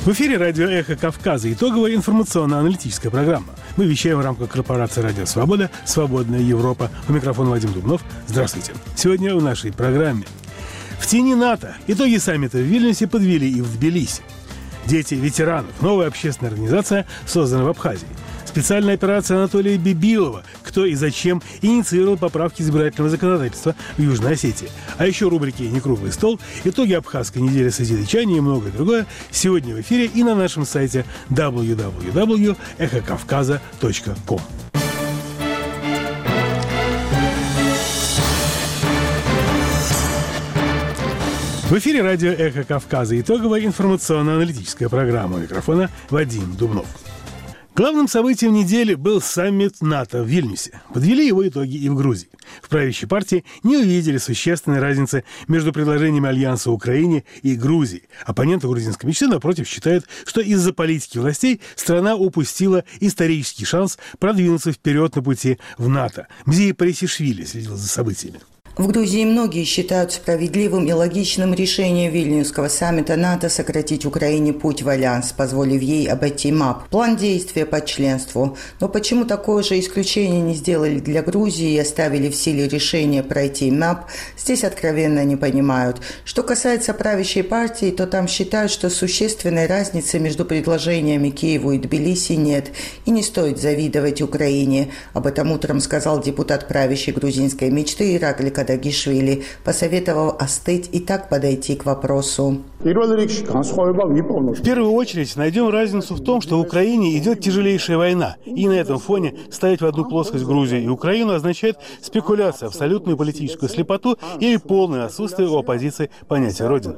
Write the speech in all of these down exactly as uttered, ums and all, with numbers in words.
В эфире радио «Эхо Кавказа». Итоговая информационно-аналитическая программа. Мы вещаем в рамках корпорации «Радио Свобода», «Свободная Европа». У микрофона Вадим Дубнов. Здравствуйте. Сегодня в нашей программе. В тени НАТО. Итоги саммита в Вильнюсе подвели и в Тбилиси. Дети ветеранов. Новая общественная организация создана в Абхазии. Специальная операция Анатолия Бибилова «Кто и зачем» инициировал поправки избирательного законодательства в Южной Осетии. А еще рубрики «Некруглый стол», итоги абхазской недели созидачания и многое другое сегодня в эфире и на нашем сайте дабл ю дабл ю дабл ю точка эхо кавказа точка ком. В эфире радио «Эхо Кавказа». Итоговая информационно-аналитическая программа. У микрофона Вадим Дубнов. Главным событием недели был саммит НАТО в Вильнюсе. Подвели его итоги и в Грузии. В правящей партии не увидели существенной разницы между предложениями Альянса Украине и Грузии. Оппоненты грузинской мечты, напротив, считают, что из-за политики властей страна упустила исторический шанс продвинуться вперед на пути в НАТО. Мзия Парисишвили следил за событиями. В Грузии многие считают справедливым и логичным решением Вильнюсского саммита НАТО сократить Украине путь в альянс, позволив ей обойти МАП, план действия по членству. Но почему такое же исключение не сделали для Грузии и оставили в силе решение пройти МАП, здесь откровенно не понимают. Что касается правящей партии, то там считают, что существенной разницы между предложениями Киеву и Тбилиси нет, и не стоит завидовать Украине. Об этом утром сказал депутат правящей грузинской мечты Иракли Кадагишвили, посоветовав остыть и так подойти к вопросу. В первую очередь найдем разницу в том, что в Украине идет тяжелейшая война. И на этом фоне ставить в одну плоскость Грузию и Украину означает спекуляцию, абсолютную политическую слепоту или полное отсутствие у оппозиции понятия Родины.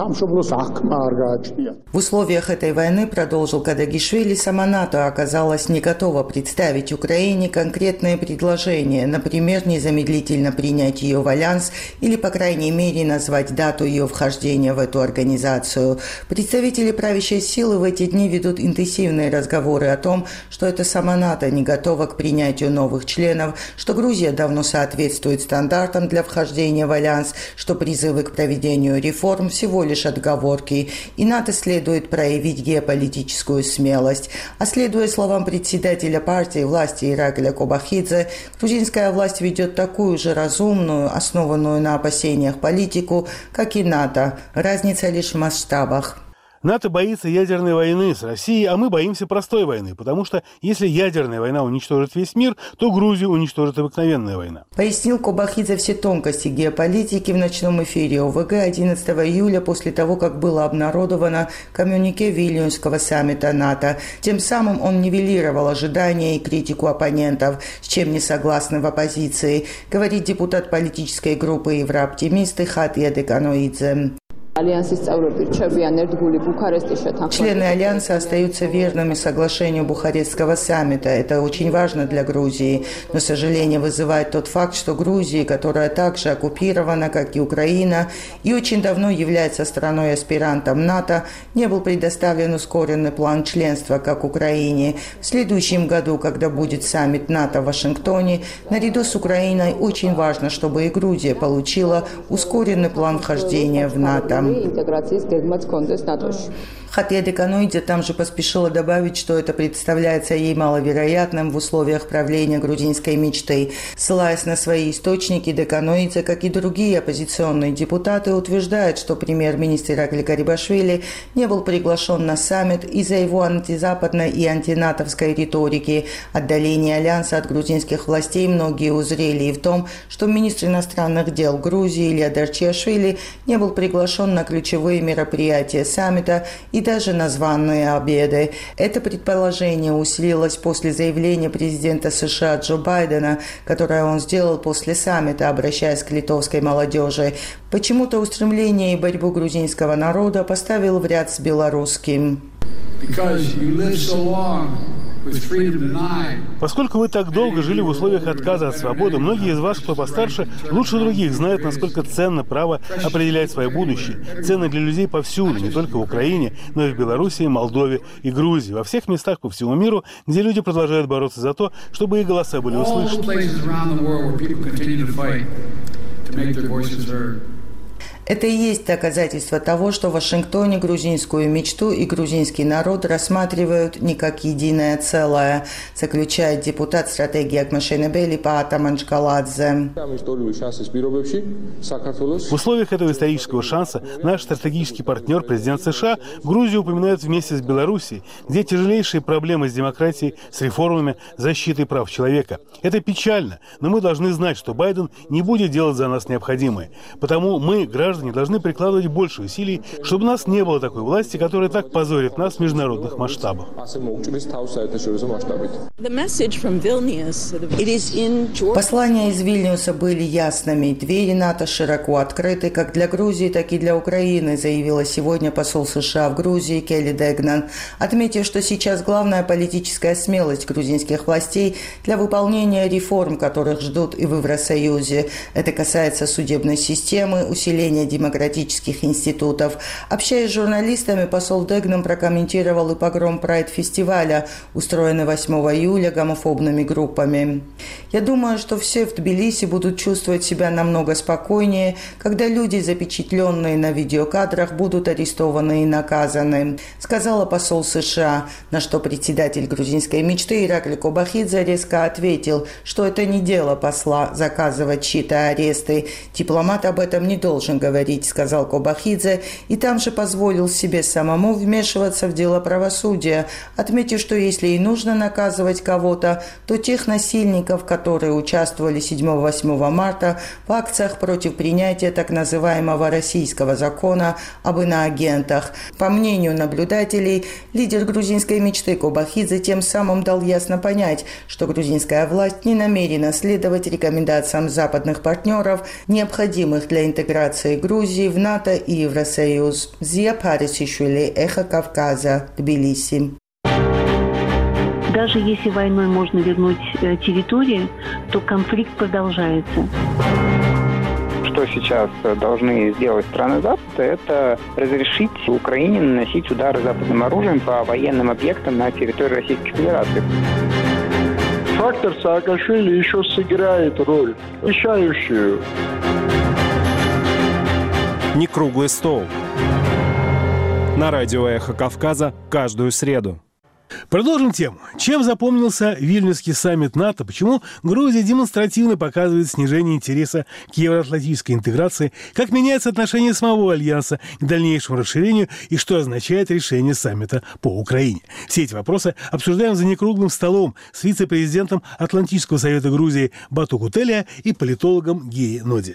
В условиях этой войны, продолжил Кадагишвили, сама НАТО оказалась не готова представить Украине конкретные предложения, например, незамедлительно принять ее в альянс или, по крайней мере, назвать дату ее вхождения в эту организацию. Представители правящей силы в эти дни ведут интенсивные разговоры о том, что это сама НАТО не готова к принятию новых членов, что Грузия давно соответствует стандартам для вхождения в альянс, что призывы к проведению реформ всего лишь отговорки, и НАТО следует проявить геополитическую смелость. А следуя словам председателя партии власти Иракля Кобахидзе, грузинская власть ведет такую же разумную, основанную на опасениях политику, как и НАТО. Разница лишь в масштабах. НАТО боится ядерной войны с Россией, а мы боимся простой войны, потому что если ядерная война уничтожит весь мир, то Грузию уничтожит обыкновенная война. Пояснил Кобахидзе все тонкости геополитики в ночном эфире ОВГ одиннадцатого июля после того, как было обнародовано коммюнике Вильнюсского саммита НАТО. Тем самым он нивелировал ожидания и критику оппонентов, с чем не согласны в оппозиции, говорит депутат политической группы «Еврооптимисты» Хатья Деканоидзе. Члены Альянса остаются верными соглашению Бухарестского саммита. Это очень важно для Грузии. Но сожаление вызывает тот факт, что Грузия, которая также оккупирована, как и Украина, и очень давно является страной-аспирантом НАТО, не был предоставлен ускоренный план членства, как Украине. В следующем году, когда будет саммит НАТО в Вашингтоне, наряду с Украиной очень важно, чтобы и Грузия получила ускоренный план вхождения в НАТО. Хатья Деканоидзе там же поспешила добавить, что это представляется ей маловероятным в условиях правления грузинской мечты. Ссылаясь на свои источники, Деканоидзе, как и другие оппозиционные депутаты, утверждает, что премьер-министр Иракли Гарибашвили не был приглашен на саммит из-за его антизападной и антинатовской риторики. Отдаление альянса от грузинских властей многие узрели и в том, что министр иностранных дел Грузии Илья Дарчиашвили не был приглашен на ключевые мероприятия саммита и даже на званые обеды. Это предположение усилилось после заявления президента США Джо Байдена, которое он сделал после саммита, обращаясь к литовской молодежи. Почему-то устремление и борьбу грузинского народа поставил в ряд с белорусским. Поскольку вы так долго жили в условиях отказа от свободы, многие из вас, кто постарше, лучше других знают, насколько ценно право определять свое будущее. Ценно для людей повсюду, не только в Украине, но и в Белоруссии, Молдове и Грузии. Во всех местах по всему миру, где люди продолжают бороться за то, чтобы их голоса были услышаны. Это и есть доказательство того, что в Вашингтоне грузинскую мечту и грузинский народ рассматривают не как единое целое, заключает депутат стратегии Акмашенебели Паата Манчкаладзе. В условиях этого исторического шанса наш стратегический партнер, президент США, Грузию упоминает вместе с Белоруссией, где тяжелейшие проблемы с демократией, с реформами, защитой прав человека. Это печально, но мы должны знать, что Байден не будет делать за нас необходимое. Потому мы, граждане, должны прикладывать больше усилий, чтобы у нас не было такой власти, которая так позорит нас в международных масштабах. Послания из Вильнюса были ясными. Двери НАТО широко открыты как для Грузии, так и для Украины, заявила сегодня посол США в Грузии Келли Дегнан, отметив, что сейчас главная политическая смелость грузинских властей для выполнения реформ, которых ждут и в Евросоюзе. Это касается судебной системы, усиления демократических институтов. Общаясь с журналистами, посол Дегнан прокомментировал и погром Прайд-фестиваля, устроенный восьмого июля гомофобными группами. «Я думаю, что все в Тбилиси будут чувствовать себя намного спокойнее, когда люди, запечатленные на видеокадрах, будут арестованы и наказаны», сказала посол США, на что председатель грузинской мечты Иракли Кобахидзе резко ответил, что это не дело посла заказывать чьи-то аресты. «Дипломат об этом не должен говорить», сказал Кобахидзе, и там же позволил себе самому вмешиваться в дело правосудия, отметив, что если и нужно наказывать кого-то, то тех насильников, которые участвовали седьмого-восьмого марта в акциях против принятия так называемого российского закона об иноагентах. По мнению наблюдателей, лидер грузинской мечты Кобахидзе тем самым дал ясно понять, что грузинская власть не намерена следовать рекомендациям западных партнеров, необходимых для интеграции Грузии в НАТО и Евросоюз. Зия Парисишвили, Эхо Кавказа, Тбилиси. Даже если войной можно вернуть территории, то конфликт продолжается. Что сейчас должны сделать страны Запада, это разрешить Украине наносить удары западным оружием по военным объектам на территории Российской Федерации. Фактор Саакашвили еще сыграет роль, решающую. Не круглый стол. На радио «Эхо Кавказа» каждую среду. Продолжим тему. Чем запомнился Вильнюсский саммит НАТО? Почему Грузия демонстративно показывает снижение интереса к евроатлантической интеграции? Как меняется отношение самого Альянса к дальнейшему расширению? И что означает решение саммита по Украине? Все эти вопросы обсуждаем за некруглым столом с вице-президентом Атлантического совета Грузии Бату Кутелия и политологом Геей Ноди.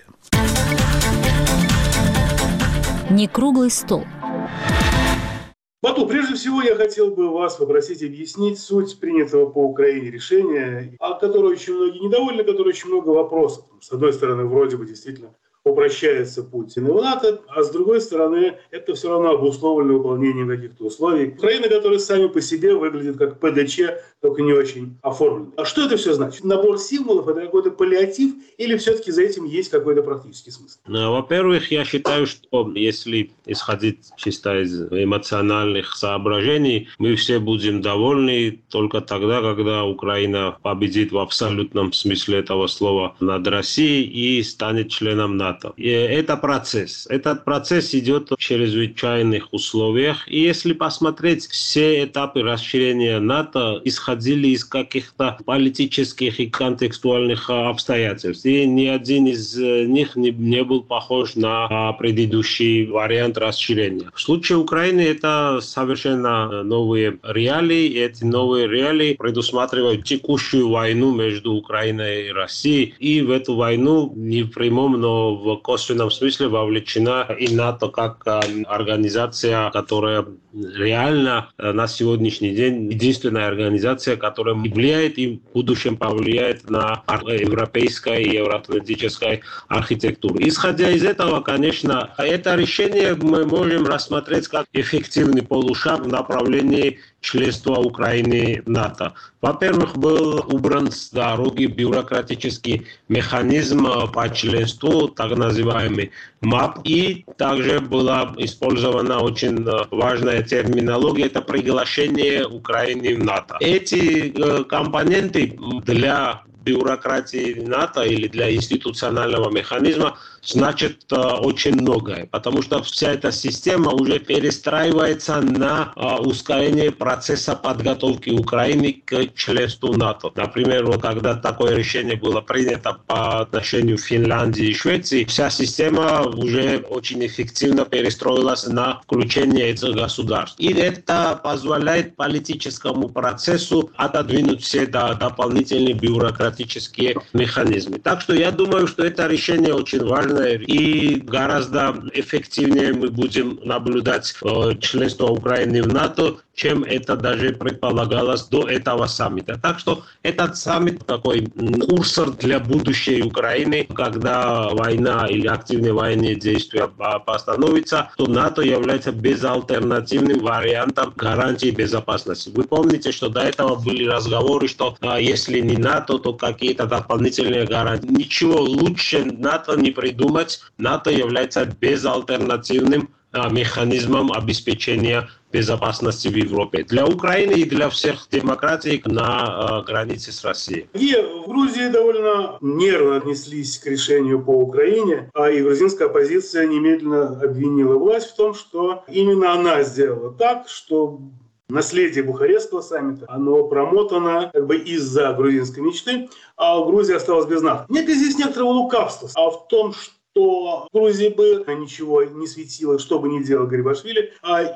Некруглый стол. Бату, прежде всего я хотел бы вас попросить объяснить суть принятого по Украине решения, от которого очень многие недовольны, которое очень много вопросов. С одной стороны, вроде бы действительно упрощается путь в НАТО, а с другой стороны, это все равно обусловлено выполнением каких-то условий. Украина, которая сами по себе выглядит как ПДЧ, только не очень оформлена. А что это все значит? Набор символов – это какой-то паллиатив или все-таки за этим есть какой-то практический смысл? Во-первых, я считаю, что если исходить чисто из эмоциональных соображений, мы все будем довольны только тогда, когда Украина победит в абсолютном смысле этого слова над Россией и станет членом НАТО. И это процесс. Этот процесс идет в чрезвычайных условиях. И если посмотреть, все этапы расширения НАТО исходили из каких-то политических и контекстуальных обстоятельств. И ни один из них не, не был похож на предыдущий вариант расширения. В случае Украины это совершенно новые реалии. И эти новые реалии предусматривают текущую войну между Украиной и Россией. И в эту войну не в прямом, но в косвенном смысле вовлечена и НАТО как организация, которая реально на сегодняшний день единственная организация, которая влияет и в будущем повлияет на европейскую и евроатлантическую архитектуру. Исходя из этого, конечно, это решение мы можем рассмотреть как эффективный полушаг в направлении членства Украины в НАТО. Во-первых, был убран с дороги бюрократический механизм по членству, так называемый МАП, и также была использована очень важная терминология, это приглашение Украины в НАТО. Эти компоненты для бюрократии НАТО или для институционального механизма значит очень многое, потому что вся эта система уже перестраивается на ускорение процесса подготовки Украины к членству НАТО. Например, вот когда такое решение было принято по отношению к Финляндии и Швеции, вся система уже очень эффективно перестроилась на включение этих государств. И это позволяет политическому процессу отодвинуть все дополнительные бюрократические механизмы. Так что я думаю, что это решение очень важное, и гораздо эффективнее мы будем наблюдать членство Украины в НАТО, чем это даже предполагалось до этого саммита. Так что этот саммит такой курсор для будущей Украины, когда война или активные военные действия постановятся, то НАТО является безальтернативным вариантом гарантии безопасности. Вы помните, что до этого были разговоры, что а, если не НАТО, то какие-то дополнительные гарантии. Ничего лучше НАТО не придумать. НАТО является безальтернативным а, механизмом обеспечения безопасности в Европе. Для Украины и для всех демократий на э, границе с Россией. И в Грузии довольно нервно отнеслись к решению по Украине, а и грузинская оппозиция немедленно обвинила власть в том, что именно она сделала так, что наследие Бухарестского саммита, оно промотано как бы из-за грузинской мечты, а Грузия осталась без НАТО. Нет ли здесь некоторого лукавства, а в том, что то в Грузии бы ничего не светило, что бы ни делал Гарибашвили.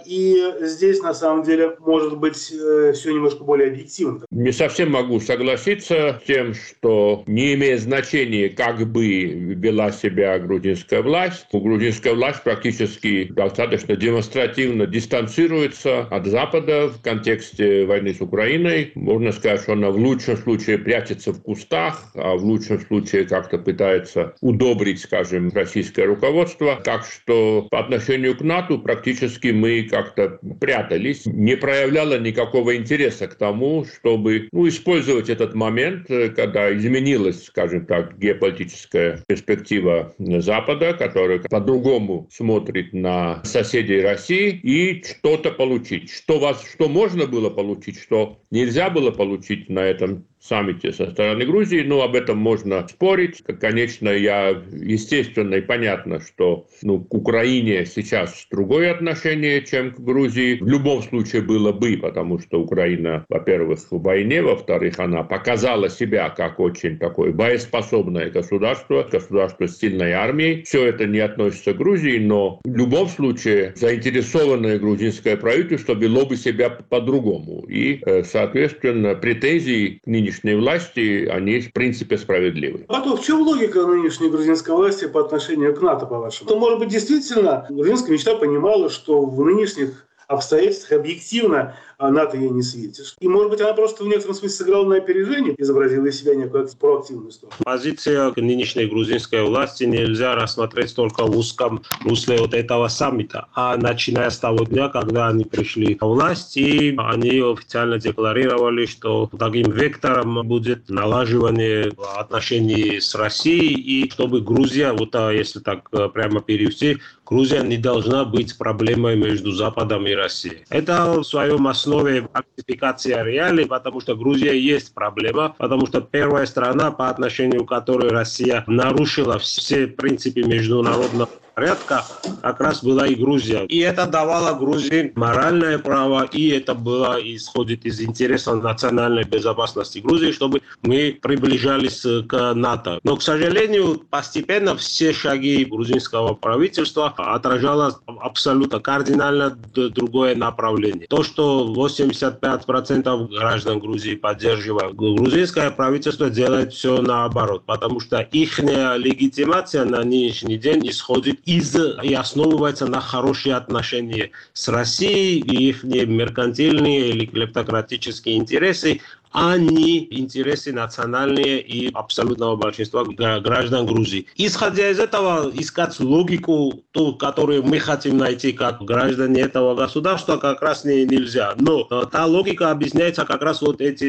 И здесь, на самом деле, может быть, все немножко более объективно. Не совсем могу согласиться с тем, что не имеет значения, как бы вела себя грузинская власть. Грузинская власть практически достаточно демонстративно дистанцируется от Запада в контексте войны с Украиной. Можно сказать, что она в лучшем случае прячется в кустах, а в лучшем случае как-то пытается удобрить, скажем, российское руководство. Так что по отношению к НАТО практически мы как-то прятались. Не проявляло никакого интереса к тому, чтобы ну, использовать этот момент, когда изменилась, скажем так, геополитическая перспектива Запада, который по-другому смотрит на соседей России, и что-то получить. Что, вас, что можно было получить, что нельзя было получить на этом саммите со стороны Грузии, но об этом можно спорить. Конечно, я, естественно и понятно, что ну, к Украине сейчас другое отношение, чем к Грузии. В любом случае было бы, потому что Украина, во-первых, в войне, во-вторых, она показала себя как очень такое боеспособное государство, государство с сильной армией. Все это не относится к Грузии, но в любом случае заинтересованное грузинское правительство вело бы себя по-другому. И, соответственно, претензии к нынешней власти, они в принципе справедливы. А то в чем логика нынешней грузинской власти по отношению к НАТО, по-вашему? То, может быть, действительно, грузинская мечта понимала, что в нынешних обстоятельствах объективно НАТО ей не светит. И, может быть, она просто в некотором смысле сыграла на опережение, изобразила из себя некую проактивную сторону. Позиция нынешней грузинской власти нельзя рассмотреть только в узком русле вот этого саммита, а начиная с того дня, когда они пришли к власти, и они официально декларировали, что таким вектором будет налаживание отношений с Россией, и чтобы Грузия, вот если так прямо перевести, Грузия не должна быть проблемой между Западом и Россией. Это в своем основе фальсификация реалий, потому что Грузия есть проблема, потому что первая страна, по отношению к которой Россия нарушила все принципы международного порядка, как раз была и Грузия. И это давало Грузии моральное право, и это было исходит из интереса национальной безопасности Грузии, чтобы мы приближались к НАТО. Но, к сожалению, постепенно все шаги грузинского правительства отражало абсолютно кардинально другое направление. То, что восемьдесят пять процентов граждан Грузии поддерживают, грузинское правительство делает все наоборот, потому что их легитимация на нынешний день исходит из и основывается на хорошие отношения с Россией, и их меркантильные или клептократические интересы, а не интересы национальные и абсолютного большинства граждан Грузии. Исходя из этого, искать логику, ту, которую мы хотим найти как граждане этого государства, как раз не, нельзя. Но та логика объясняется как раз вот этими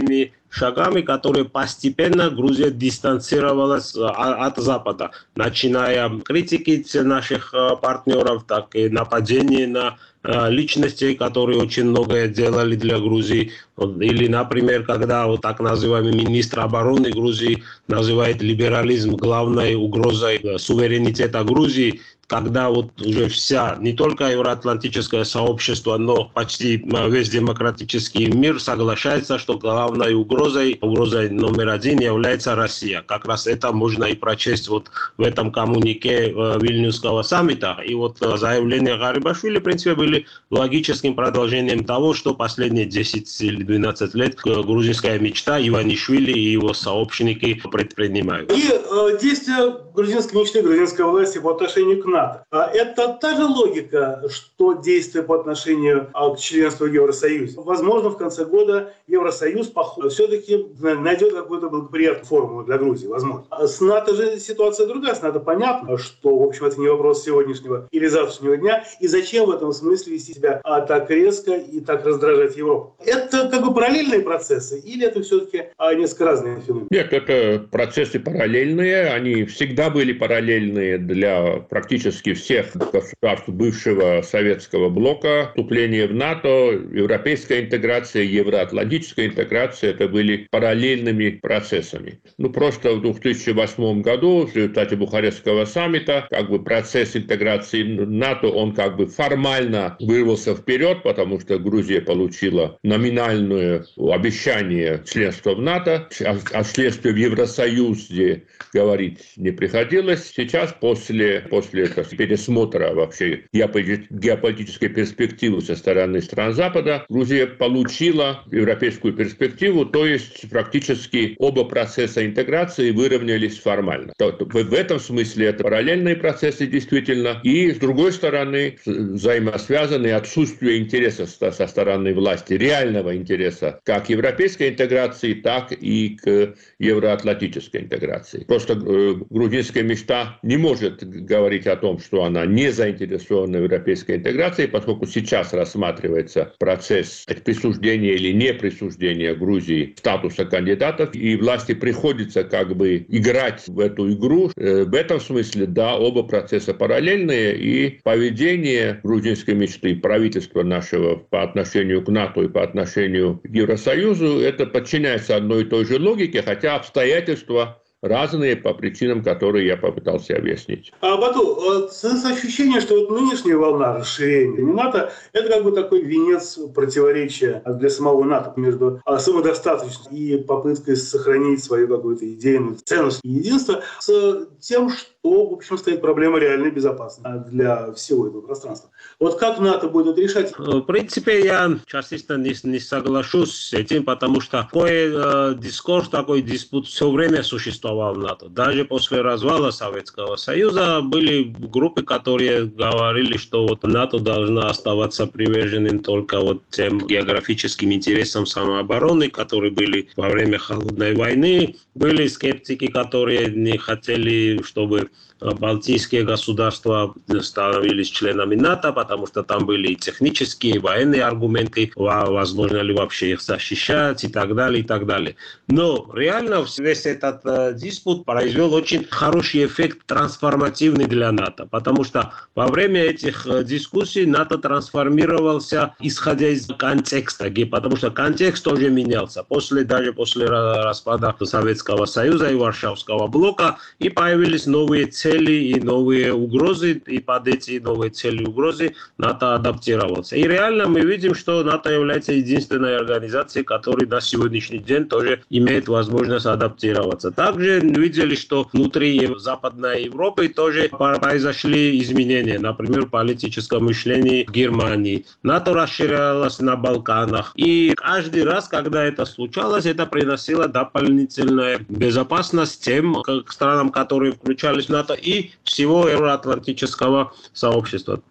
шагами, которые постепенно Грузия дистанцировалась от Запада, начиная критики наших партнеров, так и нападения на личностей, которые очень многое делали для Грузии. Или, например, когда вот так называемый министр обороны Грузии называет либерализм главной угрозой суверенитета Грузии, когда вот уже вся, не только евроатлантическое сообщество, но почти весь демократический мир соглашается, что главной угрозой, угрозой номер один является Россия. Как раз это можно и прочесть вот в этом коммунике Вильнюсского саммита. И вот заявления Гарибашвили, в принципе, были логическим продолжением того, что последние десять или двенадцать лет грузинская мечта Иванишвили и его сообщники предпринимают. И э, действия грузинской мечты, грузинской власти по отношению к НАТО. Это та же логика, что действия по отношению к членству в Евросоюзе. Возможно, в конце года Евросоюз все-таки найдет какую-то благоприятную формулу для Грузии. Возможно. С НАТО же ситуация другая. С НАТО понятно, что, в общем, это не вопрос сегодняшнего или завтрашнего дня. И зачем в этом смысле вести себя так резко и так раздражать Европу? Это как бы параллельные процессы или это все-таки несколько разные феномены? Нет, это процессы параллельные. Они всегда были параллельные для практически всех государств бывшего советского блока. Вступление в НАТО, европейская интеграция, евроатлантическая интеграция – это были параллельными процессами. Ну, просто в две тысячи восьмом году в результате Бухарестского саммита как бы процесс интеграции НАТО, он как бы формально вырвался вперед, потому что Грузия получила номинальное обещание членства в НАТО, о членстве в Евросоюзе говорить не приходилось. Сейчас после, после этого пересмотра вообще геополитической перспективы со стороны стран Запада, Грузия получила европейскую перспективу, то есть практически оба процесса интеграции выровнялись формально. В этом смысле это параллельные процессы действительно, и с другой стороны взаимосвязанные отсутствие интереса со стороны власти, реального интереса как к европейской интеграции, так и к евроатлантической интеграции. Просто грузинская мечта не может говорить о том, что она не заинтересована в европейской интеграции, поскольку сейчас рассматривается процесс присуждения или не присуждения Грузии статуса кандидатов, и власти приходится как бы играть в эту игру. В этом смысле, да, оба процесса параллельные, и поведение грузинской мечты, правительства нашего по отношению к НАТО и по отношению к Евросоюзу, это подчиняется одной и той же логике, хотя обстоятельства разные по причинам, которые я попытался объяснить. А, Бату, ощущение, что вот нынешняя волна расширения НАТО – это как бы такой венец противоречия для самого НАТО между самодостаточностью и попыткой сохранить свою какую-то идейную ценность и единство с тем, что, в общем, стоит проблема реальной безопасности для всего этого пространства. Вот как НАТО будет решать? В принципе, я частично не, не соглашусь с этим, потому что такой э, дискурс, такой диспут все время существовал в НАТО. Даже после развала Советского Союза были группы, которые говорили, что вот НАТО должна оставаться приверженным только вот тем географическим интересам самообороны, которые были во время Холодной войны. Были скептики, которые не хотели, чтобы балтийские государства становились членами НАТО, потому что там были и технические, и военные аргументы, возможно ли вообще их защищать и так далее, и так далее. Но реально весь этот э, диспут произвел очень хороший эффект трансформативный для НАТО, потому что во время этих э, дискуссий НАТО трансформировался, исходя из контекста, потому что контекст тоже менялся. После, даже после распада Советского Союза и Варшавского блока, и появились новые цели и новые угрозы, и под эти новые цели и угрозы НАТО адаптировался. И реально мы видим, что НАТО является единственной организацией, которая на сегодняшний день тоже имеет возможность адаптироваться. Также видели, что внутри Западной Европы тоже произошли изменения, например, в политическом мышлении в Германии. НАТО расширялось на Балканах. И каждый раз, когда это случалось, это приносило дополнительную безопасность тем странам, которые включались в НАТО, и всего евроатлантического сообщества.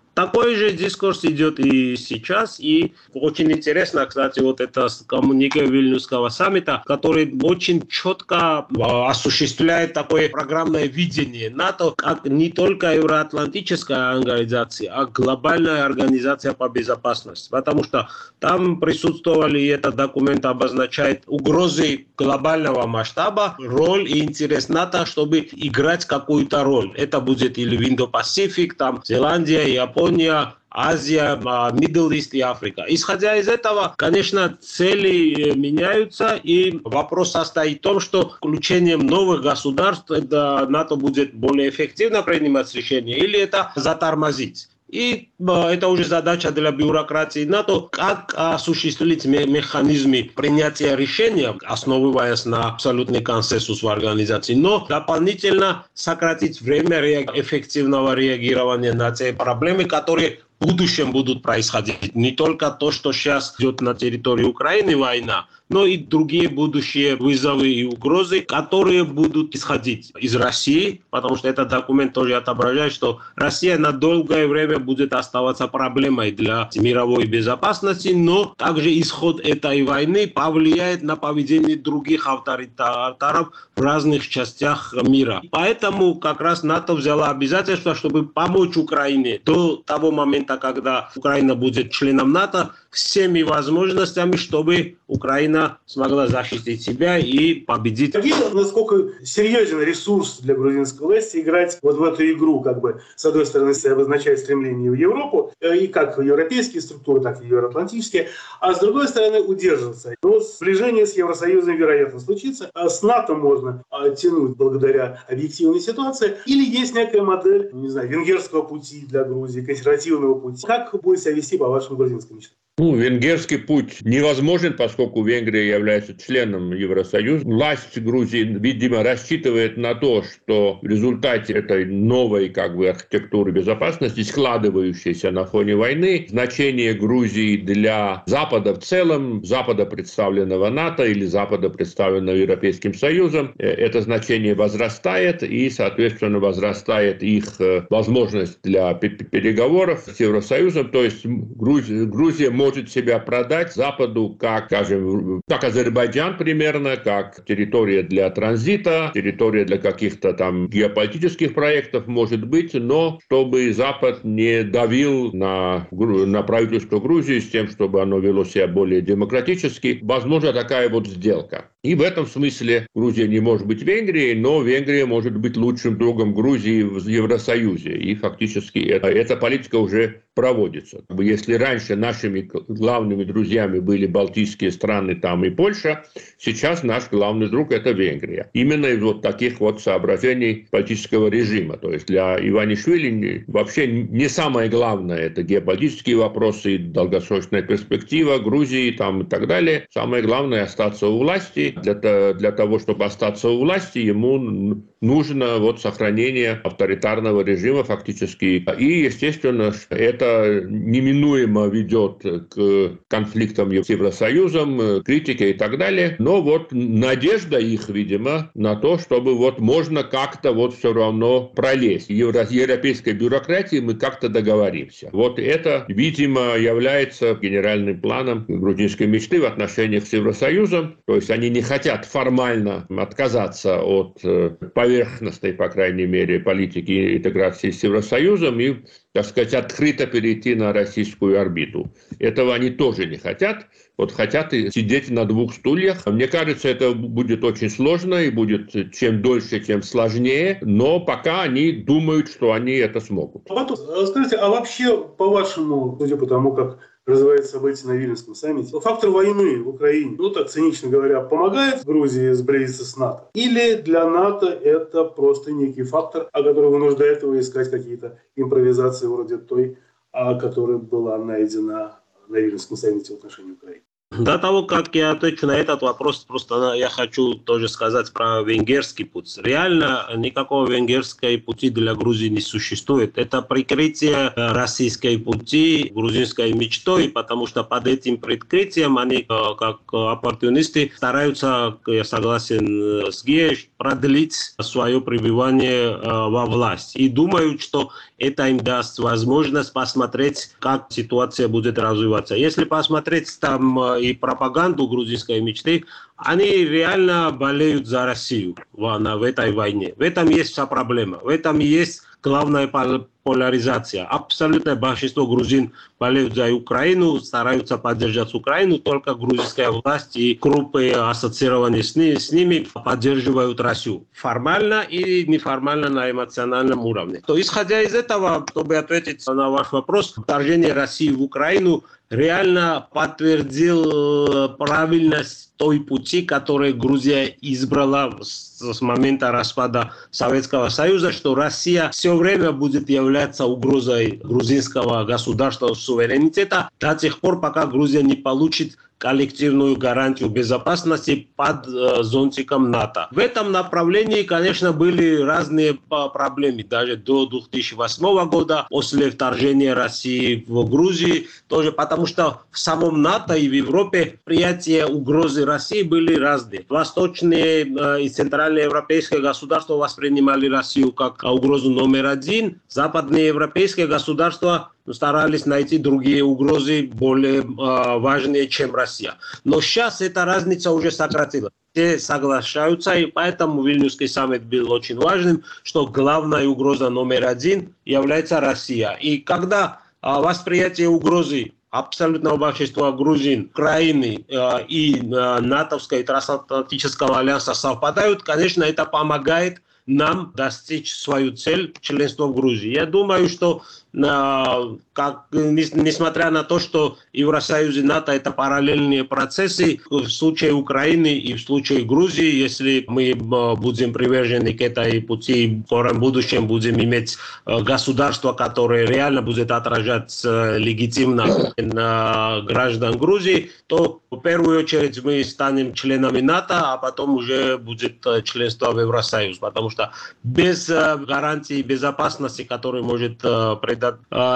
Такой же дискурс идет и сейчас, и очень интересно, кстати, вот это коммунике Вильнюсского саммита, который очень четко осуществляет такое программное видение НАТО как не только евроатлантическая организация, а глобальная организация по безопасности, потому что там присутствовали, и этот документ обозначает угрозы глобального масштаба, роль и интерес НАТО, чтобы играть какую-то роль. Это будет или Индо-Пасифик, там Зеландия, Япония, Азия, Middle East и Африка. Исходя из этого, конечно, цели меняются, и вопрос состоит в том, что включением новых государств это НАТО будет более эффективно принимать решения, или это затормозить. И это уже задача для бюрократии НАТО, как осуществить механизмы принятия решения, основываясь на абсолютный консенсус в организации, но дополнительно сократить время эффективного реагирования на те проблемы, которые в будущем будут происходить. Не только то, что сейчас идет на территории Украины война, но и другие будущие вызовы и угрозы, которые будут исходить из России, потому что этот документ тоже отображает, что Россия на долгое время будет оставаться проблемой для мировой безопасности, но также исход этой войны повлияет на поведение других авторитаров в разных частях мира. Поэтому как раз НАТО взяла обязательство, чтобы помочь Украине до того момента, когда Украина будет членом НАТО, всеми возможностями, чтобы Украина смогла защитить себя и победить. Видно, насколько серьезен ресурс для грузинской власти играть вот в эту игру, как бы, с одной стороны, обозначает стремление в Европу, и как в европейские структуры, так и в евроатлантические, а с другой стороны удерживаться. Но сближение с Евросоюзом, вероятно, случится, а с НАТО можно тянуть благодаря объективной ситуации, или есть некая модель, не знаю, венгерского пути для Грузии, консервативного пути. Как будет себя вести по вашим грузинским мечтам? Ну, венгерский путь невозможен, поскольку Венгрия является членом Евросоюза. Власть Грузии, видимо, рассчитывает на то, что в результате этой новой как бы, архитектуры безопасности, складывающейся на фоне войны, значение Грузии для Запада в целом, Запада, представленного НАТО или Запада, представленного Европейским Союзом, это значение возрастает, и, соответственно, возрастает их возможность для переговоров с Евросоюзом. То есть Грузия, Грузия может может себя продать Западу как, скажем, как Азербайджан примерно, как территория для транзита, территория для каких-то там геополитических проектов, может быть, но чтобы Запад не давил на, на правительство Грузии с тем, чтобы оно вело себя более демократически. Возможно, такая вот сделка. И в этом смысле Грузия не может быть Венгрией, но Венгрия может быть лучшим другом Грузии в Евросоюзе. И фактически это, эта политика уже проводится. Если раньше нашими главными друзьями были балтийские страны, там и Польша, сейчас наш главный друг – это Венгрия. Именно из вот таких вот соображений политического режима. То есть для Иванишвили вообще не самое главное – это геополитические вопросы, долгосрочная перспектива Грузии там, и так далее. Самое главное – остаться у власти. Для, для того, чтобы остаться у власти, ему нужно вот сохранение авторитарного режима фактически. И, естественно, это неминуемо ведет к конфликтам с Евросоюзом, критике и так далее. Но вот надежда их, видимо, на то, чтобы вот можно как-то вот все равно пролезть. В европейской бюрократии мы как-то договоримся. Вот это, видимо, является генеральным планом грузинской мечты в отношениях с Евросоюзом. То есть они не хотят формально отказаться от поверхностной, по крайней мере, политики интеграции с Евросоюзом и, так сказать, открыто перейти на российскую орбиту. Этого они тоже не хотят. Вот хотят сидеть на двух стульях. Мне кажется, это будет очень сложно и будет чем дольше, тем сложнее. Но пока они думают, что они это смогут. Скажите, а вообще, по-вашему, судя по тому, как развиваются события на Вильнюсском саммите, фактор войны в Украине, ну так цинично говоря, помогает Грузии сблизиться с НАТО? Или для НАТО это просто некий фактор, о котором вынуждает его искать какие-то импровизации вроде той, которая была найдена на Вильнюсском саммите в отношении Украины? До того, как я отвечу на этот вопрос, просто я хочу тоже сказать про венгерский путь. Реально никакого венгерского пути для Грузии не существует. Это прикрытие российской пути, грузинской мечтой, потому что под этим прикрытием они, как оппортунисты, стараются, я согласен с Геей, продлить свое пребывание во власти. И думают, что это им даст возможность посмотреть, как ситуация будет развиваться. Если посмотреть там и пропаганду грузинской мечты, они реально болеют за Россию в этой войне. В этом есть вся проблема. В этом и есть главная поляризация. Абсолютное большинство грузин болеют за Украину, стараются поддержать Украину, только грузинская власть и группы, ассоциированные с, ними, с ними, поддерживают Россию. Формально и неформально на эмоциональном уровне. То, исходя из этого, чтобы ответить на ваш вопрос, вторжение России в Украину реально подтвердил правильность той пути, который Грузия избрала с, с момента распада Советского Союза, что Россия все время будет являться угрозой грузинского государства суверенитета до тех пор, пока Грузия не получит коллективную гарантию безопасности под э, зонтиком НАТО. В этом направлении, конечно, были разные проблемы. Даже до две тысячи восьмого года, после вторжения России в Грузию, тоже потому что в самом НАТО и в Европе приятия угрозы России были разные. Восточные э, и центральные европейские государства воспринимали Россию как угрозу номер один. Западные европейские государства старались найти другие угрозы, более э, важные, чем Россия. Но сейчас эта разница уже сократилась. Все соглашаются, и поэтому Вильнюсский саммит был очень важным, что главная угроза номер один является Россия. И когда э, восприятие угрозы абсолютного большинства грузин, Украины э, и э, натовского и трансатлантического альянса совпадают, конечно, это помогает нам достичь свою цель членства в Грузии. Я думаю, что э, как, несмотря на то, что Евросоюз и НАТО это параллельные процессы, в случае Украины и в случае Грузии, если мы будем привержены к этой пути, в скором будущем будем иметь государство, которое реально будет отражать легитимно на граждан Грузии, то в первую очередь мы станем членами НАТО, а потом уже будет членство в Евросоюз, потому что без гарантии безопасности, которую может придать,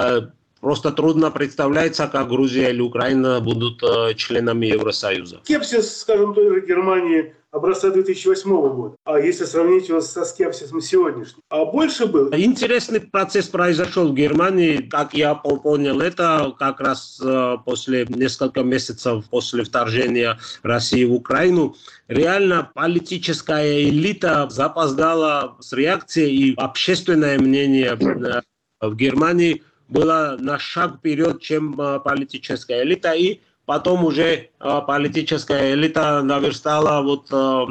просто трудно представляется, как Грузия или Украина будут членами Евросоюза. Скепсис, скажем, той же Германии образца две тысячи восьмого года, а если сравнить его со скепсисом сегодняшним, а больше был? Интересный процесс произошел в Германии, как я понял, это как раз после нескольких месяцев после вторжения России в Украину. Реально политическая элита запоздала с реакцией, и общественное мнение в Германии было на шаг вперед, чем политическая элита, и потом уже политическая элита наверстала вот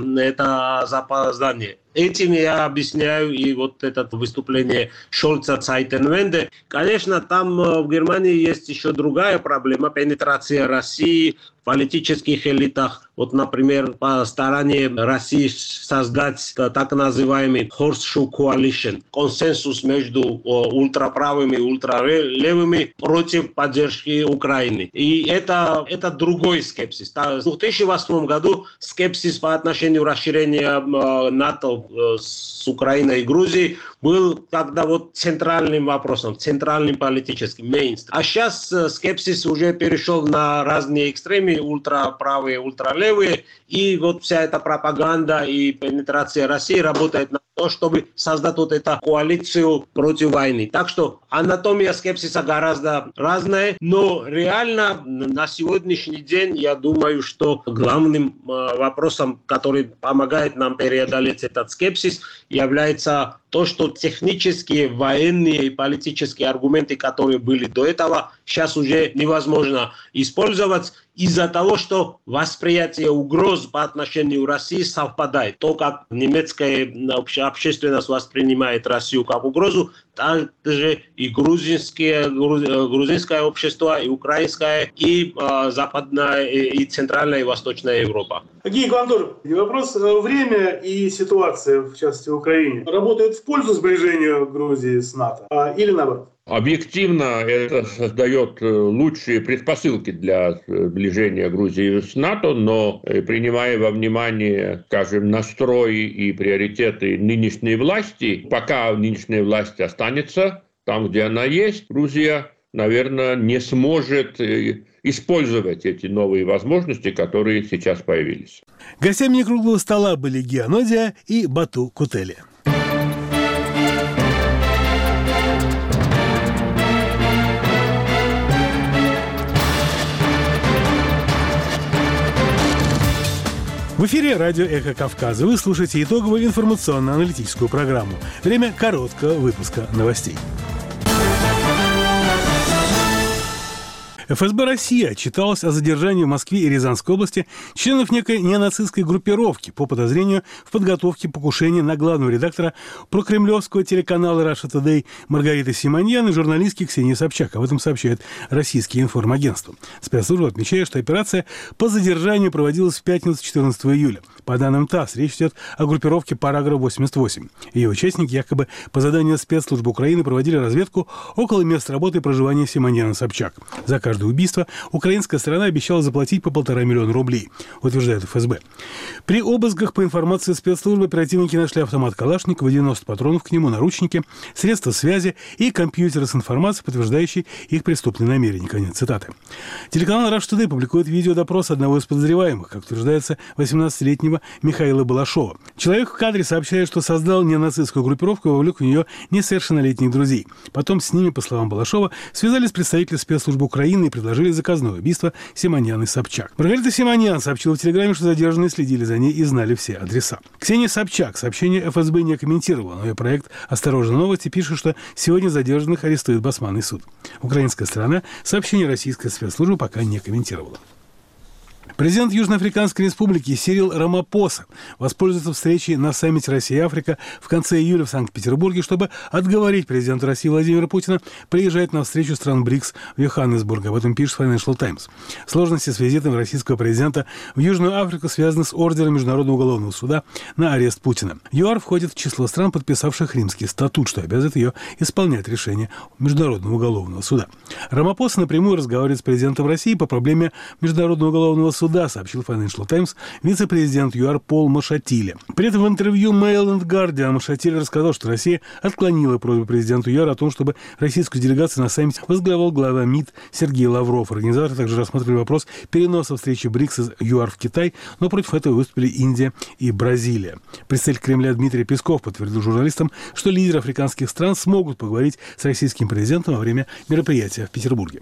это запоздание. Этим я объясняю и вот это выступление Шольца Цайтенвенде. Конечно, там в Германии есть еще другая проблема, пенетрация России в политических элитах. Вот, например, по стороне России создать так называемый Horseshoe Coalition, консенсус между ультраправыми и ультралевыми против поддержки Украины. И это, это другой скепсис. В две тысячи восьмом году скепсис по отношению расширения НАТО с Украиной и Грузией был когда вот центральным вопросом, центральным политическим, мейнстрим. А сейчас скепсис уже перешел на разные экстремы, ультраправые, ультралевые, и вот вся эта пропаганда и пенетрация России работает на то, чтобы создать вот эту коалицию против войны. Так что анатомия скепсиса гораздо разная, но реально на сегодняшний день я думаю, что главным вопросом, который помогает нам преодолеть этот скепсис, является то, что технические, военные и политические аргументы, которые были до этого, сейчас уже невозможно использовать из-за того, что восприятие угроз по отношению к России совпадает. То, как немецкая общественность воспринимает Россию как угрозу, также и грузинское, грузинское общество, и украинское, и э, западная, и центральная, и восточная Европа. Георгий Гвандор, вопрос: время и ситуация, в частности в Украине, работают в пользу сближения Грузии с НАТО, а, или наоборот? Объективно это создает лучшие предпосылки для сближения Грузии с НАТО, но принимая во внимание, скажем, настрои и приоритеты нынешней власти, пока нынешняя власть останется там, где она есть, Грузия наверное, не сможет использовать эти новые возможности, которые сейчас появились. Гостями круглого стола были Гия Нодия и Бату Кутели. В эфире радио «Эхо Кавказа». Вы слушаете итоговую информационно-аналитическую программу. Время короткого выпуска новостей. эф эс бэ России отчиталась о задержании в Москве и Рязанской области членов некой неонацистской группировки по подозрению в подготовке покушения на главного редактора прокремлевского телеканала Russia Today Маргариты Симоньян и журналистки Ксении Собчак. Об этом сообщает российские информагентства. Спецслужба отмечает, что операция по задержанию проводилась в пятницу четырнадцатого июля. По данным ТАСС, речь идет о группировке «Параграф восемьдесят восемь». Ее участники якобы по заданию спецслужб Украины проводили разведку около места работы и проживания Симоньян и Собчак. За каждое убийство украинская сторона обещала заплатить по полтора миллиона рублей, утверждает эф эс бэ. При обысках, по информации спецслужбы, оперативники нашли автомат Калашникова, девяносто патронов к нему, наручники, средства связи и компьютеры с информацией, подтверждающей их преступные намерения. Конец цитаты. Телеканал Russia Today публикует видеодопрос одного из подозреваемых, как утверждается, восемнадцатилетнего Михаила Балашова. Человек в кадре сообщает, что создал ненацистскую группировку и вовлек в нее несовершеннолетних друзей. Потом с ними, по словам Балашова, связались представители спецслужб Украины и предложили заказное убийство Симоньян и Собчак. Маргарита Симоньян сообщила в Телеграме, что задержанные следили за ней и знали все адреса. Ксения Собчак сообщение эф эс бэ не комментировала, но ее проект «Осторожно, новости» пишет, что сегодня задержанных арестует Басманный суд. Украинская сторона сообщение российской спецслужбы пока не комментировала. Президент Южноафриканской республики Сирил Рамапоса воспользуется встречей на саммите Россия-Африка в конце июля в Санкт-Петербурге, чтобы отговорить президента России Владимира Путина приезжать на встречу стран БРИКС в Йоханнесбург. Об этом пишет Financial Times. Сложности с визитом российского президента в Южную Африку связаны с ордером Международного уголовного суда на арест Путина. ЮАР входит в число стран, подписавших Римский статут, что обязывает ее исполнять решение Международного уголовного суда. Рамапоса напрямую разговаривает с президентом России по проблеме Международного уголовного суда, суда, сообщил Financial Times вице-президент ЮАР Пол Машатиле. При этом в интервью Mail and Guardian Машатиле рассказал, что Россия отклонила просьбу президента ЮАР о том, чтобы российскую делегацию на саммите возглавлял глава МИД Сергей Лавров. Организаторы также рассмотрели вопрос переноса встречи БРИКС из ЮАР в Китай, но против этого выступили Индия и Бразилия. Представитель Кремля Дмитрий Песков подтвердил журналистам, что лидеры африканских стран смогут поговорить с российским президентом во время мероприятия в Петербурге.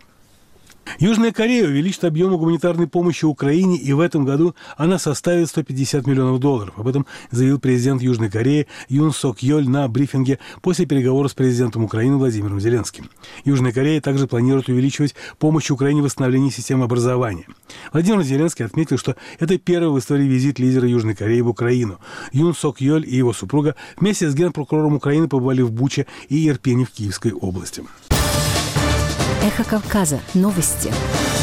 Южная Корея увеличит объемы гуманитарной помощи Украине, и в этом году она составит сто пятьдесят миллионов долларов. Об этом заявил президент Южной Кореи Юн Сок Йоль на брифинге после переговоров с президентом Украины Владимиром Зеленским. Южная Корея также планирует увеличивать помощь Украине в восстановлении системы образования. Владимир Зеленский отметил, что это первый в истории визит лидера Южной Кореи в Украину. Юн Сок Йоль и его супруга вместе с генпрокурором Украины побывали в Буче и Ирпене в Киевской области. Эхо Кавказа. Новости.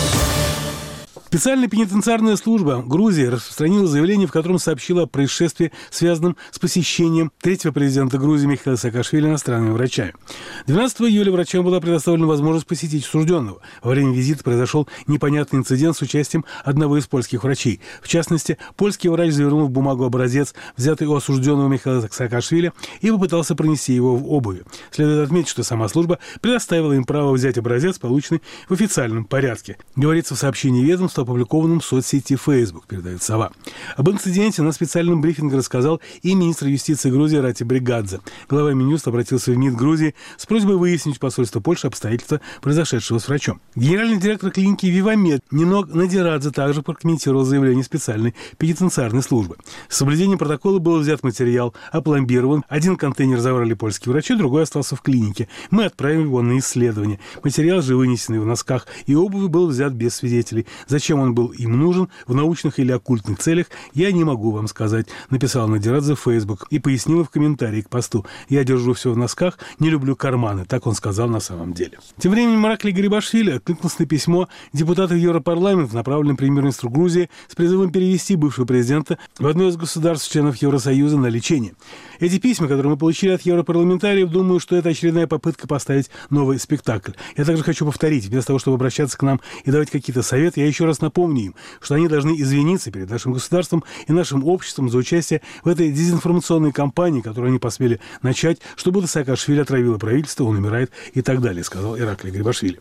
Специальная пенитенциарная служба Грузии распространила заявление, в котором сообщила о происшествии, связанном с посещением третьего президента Грузии Михаила Саакашвили иностранными врачами. двенадцатого июля врачам была предоставлена возможность посетить осужденного. Во время визита произошел непонятный инцидент с участием одного из польских врачей. В частности, польский врач завернул в бумагу образец, взятый у осужденного Михаила Саакашвили, и попытался пронести его в обуви. Следует отметить, что сама служба предоставила им право взять образец, полученный в официальном порядке. Говорится в сообщении ведомства, опубликованном в соцсети Facebook, передает «Сова». Об инциденте на специальном брифинге рассказал и министр юстиции Грузии Рати Бригадзе. Глава Минюста обратился в МИД Грузии с просьбой выяснить посольство Польши обстоятельства произошедшего с врачом. Генеральный директор клиники «Вивамед» Нинок Надирадзе также прокомментировал заявление специальной пенитенциарной службы. С соблюдением протокола был взят материал, опломбирован. Один контейнер забрали польские врачи, другой остался в клинике. Мы отправим его на исследование. Материал же, вынесенный в носках и обуви, был взят без свидетелей. Зачем Зачем он был им нужен, в научных или оккультных целях, я не могу вам сказать, написал Надирадзе в Facebook и пояснила в комментарии к посту. Я держу все в носках, не люблю карманы, так он сказал на самом деле. Тем временем Иракли Гарибашвили откликнулся на письмо депутата в Европарламент, направленное премьер-министру Грузии, с призывом перевести бывшего президента в одно из государств-членов Евросоюза на лечение. Эти письма, которые мы получили от европарламентариев, думаю, что это очередная попытка поставить новый спектакль. Я также хочу повторить, вместо того, чтобы обращаться к нам и давать какие-то советы, я еще раз напомню им, что они должны извиниться перед нашим государством и нашим обществом за участие в этой дезинформационной кампании, которую они посмели начать, что будто Саакашвили отравило правительство, он умирает и так далее, сказал Иракли Гарибашвили.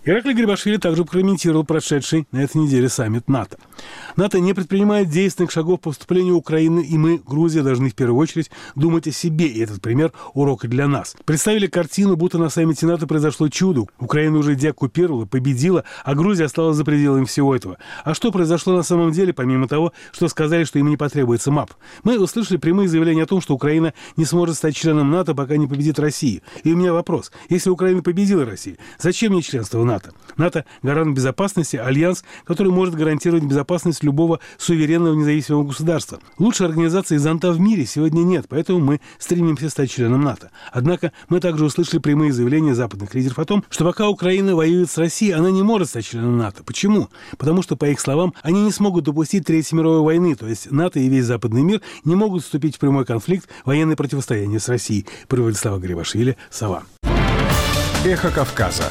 Ираклий Грибашвили также прокомментировал прошедший на этой неделе саммит НАТО. НАТО не предпринимает действенных шагов по вступлению Украины, и мы, Грузия, должны в первую очередь думать о себе, и этот пример – урок и для нас. Представили картину, будто на саммите НАТО произошло чудо. Украина уже деоккупировала, победила, а Грузия осталась за пределами всего этого. А что произошло на самом деле, помимо того, что сказали, что им не потребуется МАП? Мы услышали прямые заявления о том, что Украина не сможет стать членом НАТО, пока не победит Россию. И у меня вопрос. Если Украина победила Россию, зачем мне членство в НАТО? НАТО. НАТО – гарант безопасности, альянс, который может гарантировать безопасность любого суверенного независимого государства. Лучшей организации зонта в мире сегодня нет, поэтому мы стремимся стать членом НАТО. Однако мы также услышали прямые заявления западных лидеров о том, что пока Украина воюет с Россией, она не может стать членом НАТО. Почему? Потому что, по их словам, они не смогут допустить Третьей мировой войны, то есть НАТО и весь западный мир не могут вступить в прямой конфликт, военное противостояние с Россией. Приводит слова Грибашвили, Сова. Эхо Кавказа.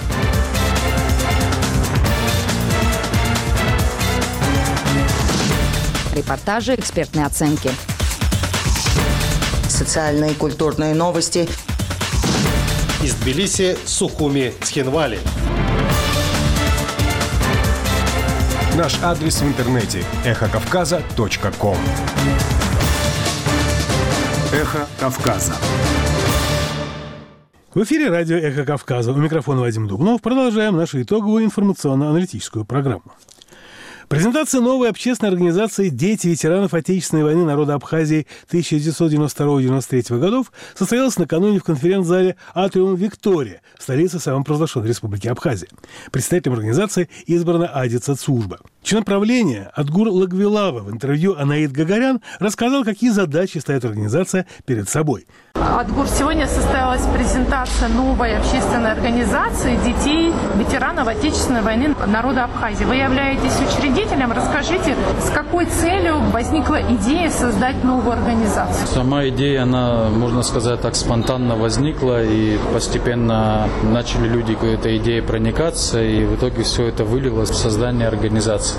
Репортажи, экспертные оценки. Социальные и культурные новости. Из Тбилиси, Сухуми, Цхинвали. Наш адрес в интернете – эхо кавказа точка ком. Эхо Кавказа. В эфире радио «Эхо Кавказа». У микрофона Вадим Дубнов. Продолжаем нашу итоговую информационно-аналитическую программу. Презентация новой общественной организации «Дети ветеранов Отечественной войны народа Абхазии тысяча девятьсот девяносто второго — девяносто третьего годов» состоялась накануне в конференц-зале «Атриум Виктория» в столице самопровозглашенной Республики Абхазия. Председателем организации избрана Ади Цацужба. Член правления Адгур Лагвилава в интервью Анаид Гагарян рассказал, какие задачи ставит организация перед собой. Адгур, сегодня состоялась презентация новой общественной организации детей ветеранов Отечественной войны народа Абхазии. Вы являетесь учредителем. Расскажите, с какой целью возникла идея создать новую организацию? Сама идея, она, можно сказать так, спонтанно возникла, и постепенно начали люди к этой идее проникаться, и в итоге все это вылилось в создание организации.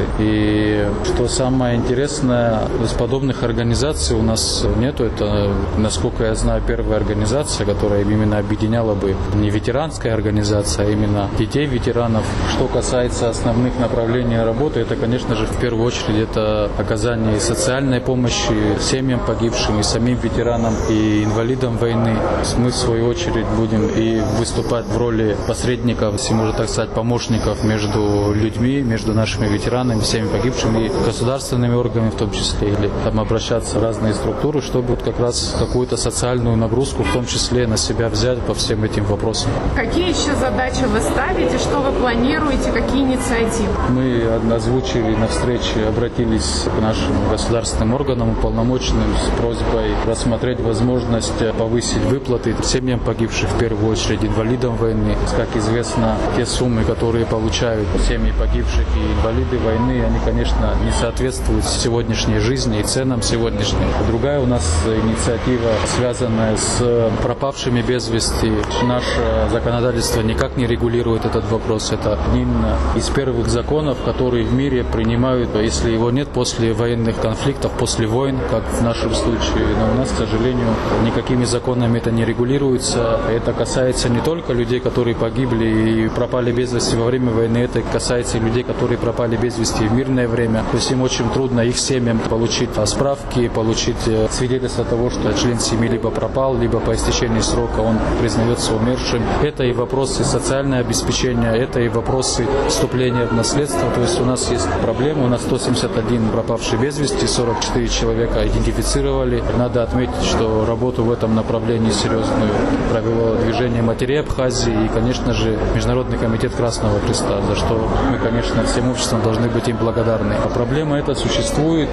И что самое интересное, из подобных организаций у нас нету. Это, насколько я знаю, первая организация, которая именно объединяла бы не ветеранская организация, а именно детей ветеранов. Что касается основных направлений работы, это, конечно же, в первую очередь это оказание социальной помощи семьям погибшим, и самим ветеранам, и инвалидам войны. Мы, в свою очередь, будем и выступать в роли посредников, если можно так сказать, помощников между людьми, между нашими ветеранами, всеми погибшими, и государственными органами в том числе, или там обращаться в разные структуры, чтобы как раз какую-то социальную нагрузку, в том числе, на себя взять по всем этим вопросам. Какие еще задачи вы ставите, что вы планируете, какие инициативы? Мы озвучили на встрече, обратились к нашим государственным органам, уполномоченным с просьбой рассмотреть возможность повысить выплаты семьям погибших, в первую очередь инвалидам войны. Как известно, те суммы, которые получают семьи погибших и инвалиды войны, они, конечно, не соответствуют сегодняшней жизни и ценам сегодняшним. Другая у нас инициатива, связанная с пропавшими без вести. Наше законодательство никак не регулирует этот вопрос. Это один из первых законов, которые в мире принимают, если его нет после военных конфликтов, после войн, как в нашем случае. Но у нас, к сожалению, никакими законами это не регулируется. Это касается не только людей, которые погибли и пропали без вести во время войны, это касается и людей, которые пропали без вести в мирное время. То есть им очень трудно, их семьям, получить справки, получить свидетельство того, что член семьи либо пропал, либо по истечении срока он признается умершим. Это и вопросы социального обеспечения, это и вопросы вступления в наследство. То есть у нас есть проблемы, у нас сто семьдесят один пропавший без вести, сорок четыре человека идентифицировали. Надо отметить, что работу в этом направлении серьезную провело движение матерей Абхазии и, конечно же, Международный комитет Красного Креста, за что мы, конечно, всем обществом должны быть им благодарны. А проблема эта существует,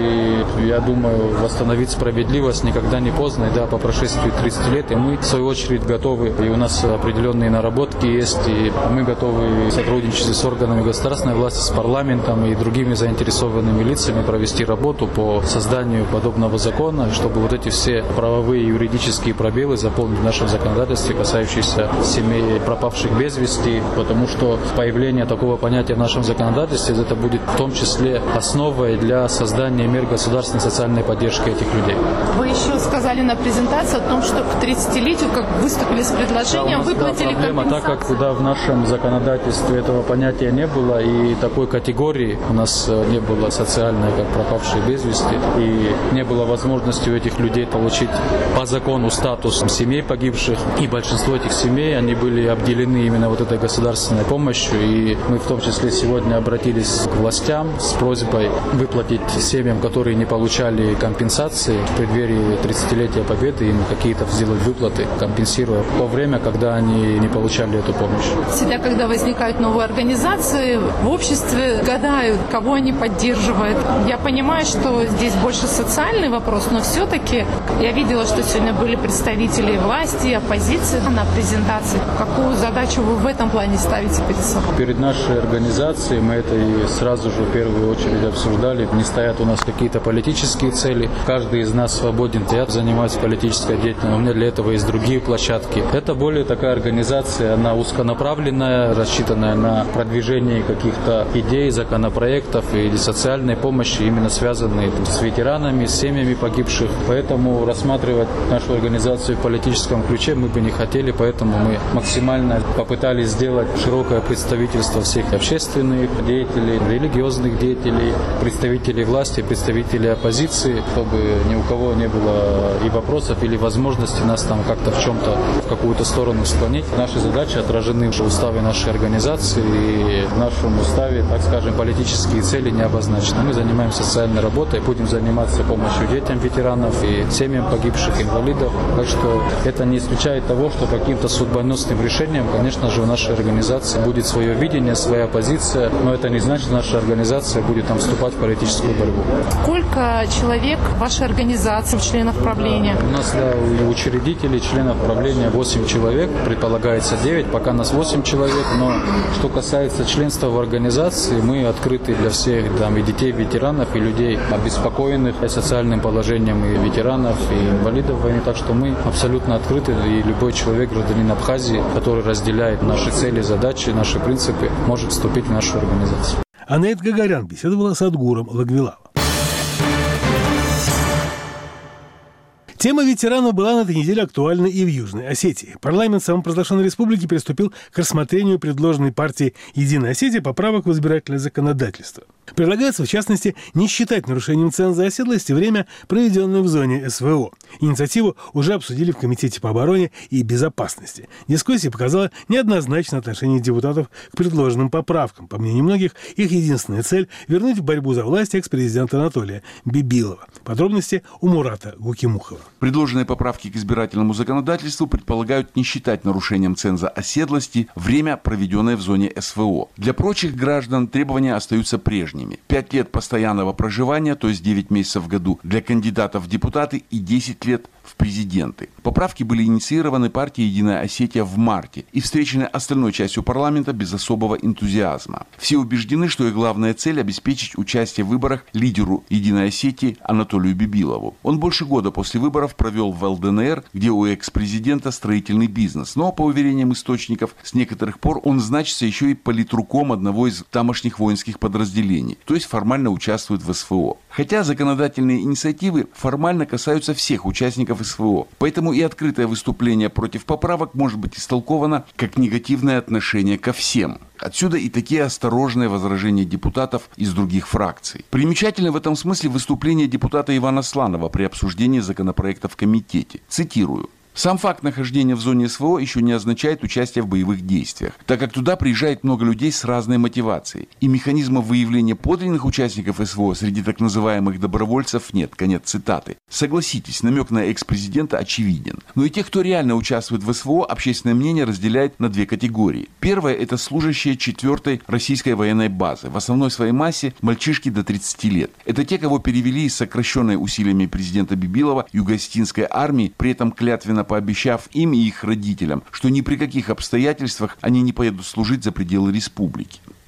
и я думаю, восстановить справедливость никогда не поздно, и да, по прошествии тридцати лет, и мы, в свою очередь, готовы, и у нас определенные наработки есть, и мы готовы сотрудничать с органами государственной власти, с парламентом и другими заинтересованными лицами провести работу по созданию подобного закона, чтобы вот эти все правовые и юридические пробелы заполнить в нашем законодательстве, касающиеся семей пропавших без вести, потому что появление такого понятия в нашем законодательстве, это будет в том числе основой для создания мер государственной социальной поддержки этих людей. Вы еще сказали на презентации, организация о том, что к тридцатилетию как выступили с предложением, да, выплатили да, проблема, так как да, в нашем законодательстве этого понятия не было, и такой категории у нас не было социальной, как пропавшие без вести, и не было возможности у этих людей получить по закону статус семей погибших, и большинство этих семей, они были обделены именно вот этой государственной помощью, и мы в том числе сегодня обратились к властям с просьбой выплатить семьям, которые не получали компенсации в преддверии тридцатилетия Победы, им какие-то сделать выплаты, компенсируя то время, когда они не получали эту помощь. Всегда, когда возникают новые организации, в обществе гадают, кого они поддерживают. Я понимаю, что здесь больше социальный вопрос, но все-таки я видела, что сегодня были представители власти, оппозиции на презентации. Какую задачу вы в этом плане ставите перед собой? Перед нашей организацией мы это и сразу же в первую очередь обсуждали. Не стоят у нас какие-то политические цели. Каждый из нас свободен. Я занимаюсь политической деятельностью, у меня для этого есть другие площадки. Это более такая организация, она узконаправленная, рассчитанная на продвижение каких-то идей, законопроектов или социальной помощи, именно связанные с ветеранами, с семьями погибших. Поэтому рассматривать нашу организацию в политическом ключе мы бы не хотели, поэтому мы максимально попытались сделать широкое представительство всех общественных деятелей, религиозных деятелей, представителей власти, представителей оппозиции, чтобы ни у кого не было и вопросов, или возможности нас там как-то в чем-то, в какую-то сторону склонить. Наши задачи отражены в уставе нашей организации, и в нашем уставе, так скажем, политические цели не обозначены. Мы занимаемся социальной работой, будем заниматься помощью детям ветеранов и семьям погибших, инвалидов. Так что это не исключает того, что каким-то судьбоносным решением, конечно же, у нашей организации будет свое видение, своя позиция, но это не значит, что наша организация будет там вступать в политическую борьбу. Сколько человек в вашей организации, членов правления? У нас да, у учредителей, членов правления восемь человек, предполагается девять, пока нас восемь человек, но что касается членства в организации, мы открыты для всех, там, и детей ветеранов, и людей, обеспокоенных социальным положением и ветеранов, и инвалидов войны, так что мы абсолютно открыты, и любой человек, гражданин Абхазии, который разделяет наши цели, задачи, наши принципы, может вступить в нашу организацию. Анет Гагарян беседовала с Адгуром Лагвилава. Тема ветеранов была на этой неделе актуальна и в Южной Осетии. Парламент самопровозглашенной республики приступил к рассмотрению предложенной партией «Единая Осетия» поправок в избирательное законодательство. Предлагается, в частности, не считать нарушением ценза оседлости время, проведенное в зоне СВО. Инициативу уже обсудили в Комитете по обороне и безопасности. Дискуссия показала неоднозначное отношение депутатов к предложенным поправкам. По мнению многих, их единственная цель – вернуть в борьбу за власть экс-президента Анатолия Бибилова. Подробности у Мурата Гукимухова. Предложенные поправки к избирательному законодательству предполагают не считать нарушением ценза оседлости время, проведенное в зоне СВО. Для прочих граждан требования остаются прежними. Пять лет постоянного проживания, то есть девять месяцев в году, для кандидатов в депутаты и десять лет в президенты. Поправки были инициированы партией «Единая Осетия» в марте и встречены остальной частью парламента без особого энтузиазма. Все убеждены, что их главная цель – обеспечить участие в выборах лидеру «Единой Осетии» Анатолию Бибилову. Он больше года после выборов провел в ЛДНР, где у экс-президента строительный бизнес. Но, по уверениям источников, с некоторых пор он значится еще и политруком одного из тамошних воинских подразделений, то есть формально участвует в СВО. Хотя законодательные инициативы формально касаются всех участников СВО. Поэтому и открытое выступление против поправок может быть истолковано как негативное отношение ко всем. Отсюда и такие осторожные возражения депутатов из других фракций. Примечательно в этом смысле выступление депутата Ивана Сланова при обсуждении законопроекта в комитете. Цитирую. Сам факт нахождения в зоне СВО еще не означает участие в боевых действиях, так как туда приезжает много людей с разной мотивацией. И механизмов выявления подлинных участников СВО среди так называемых добровольцев нет. Конец цитаты. Согласитесь, намек на экс-президента очевиден. Но и тех, кто реально участвует в СВО, общественное мнение разделяет на две категории. Первая – это служащие четвертой российской военной базы. В основной своей массе мальчишки до тридцати лет. Это те, кого перевели из сокращенной усилиями президента Бибилова юго-осетинской армии, при этом клятвенно пообещав им и их родителям, что ни при каких обстоятельствах они не поедут служить за пределы республики.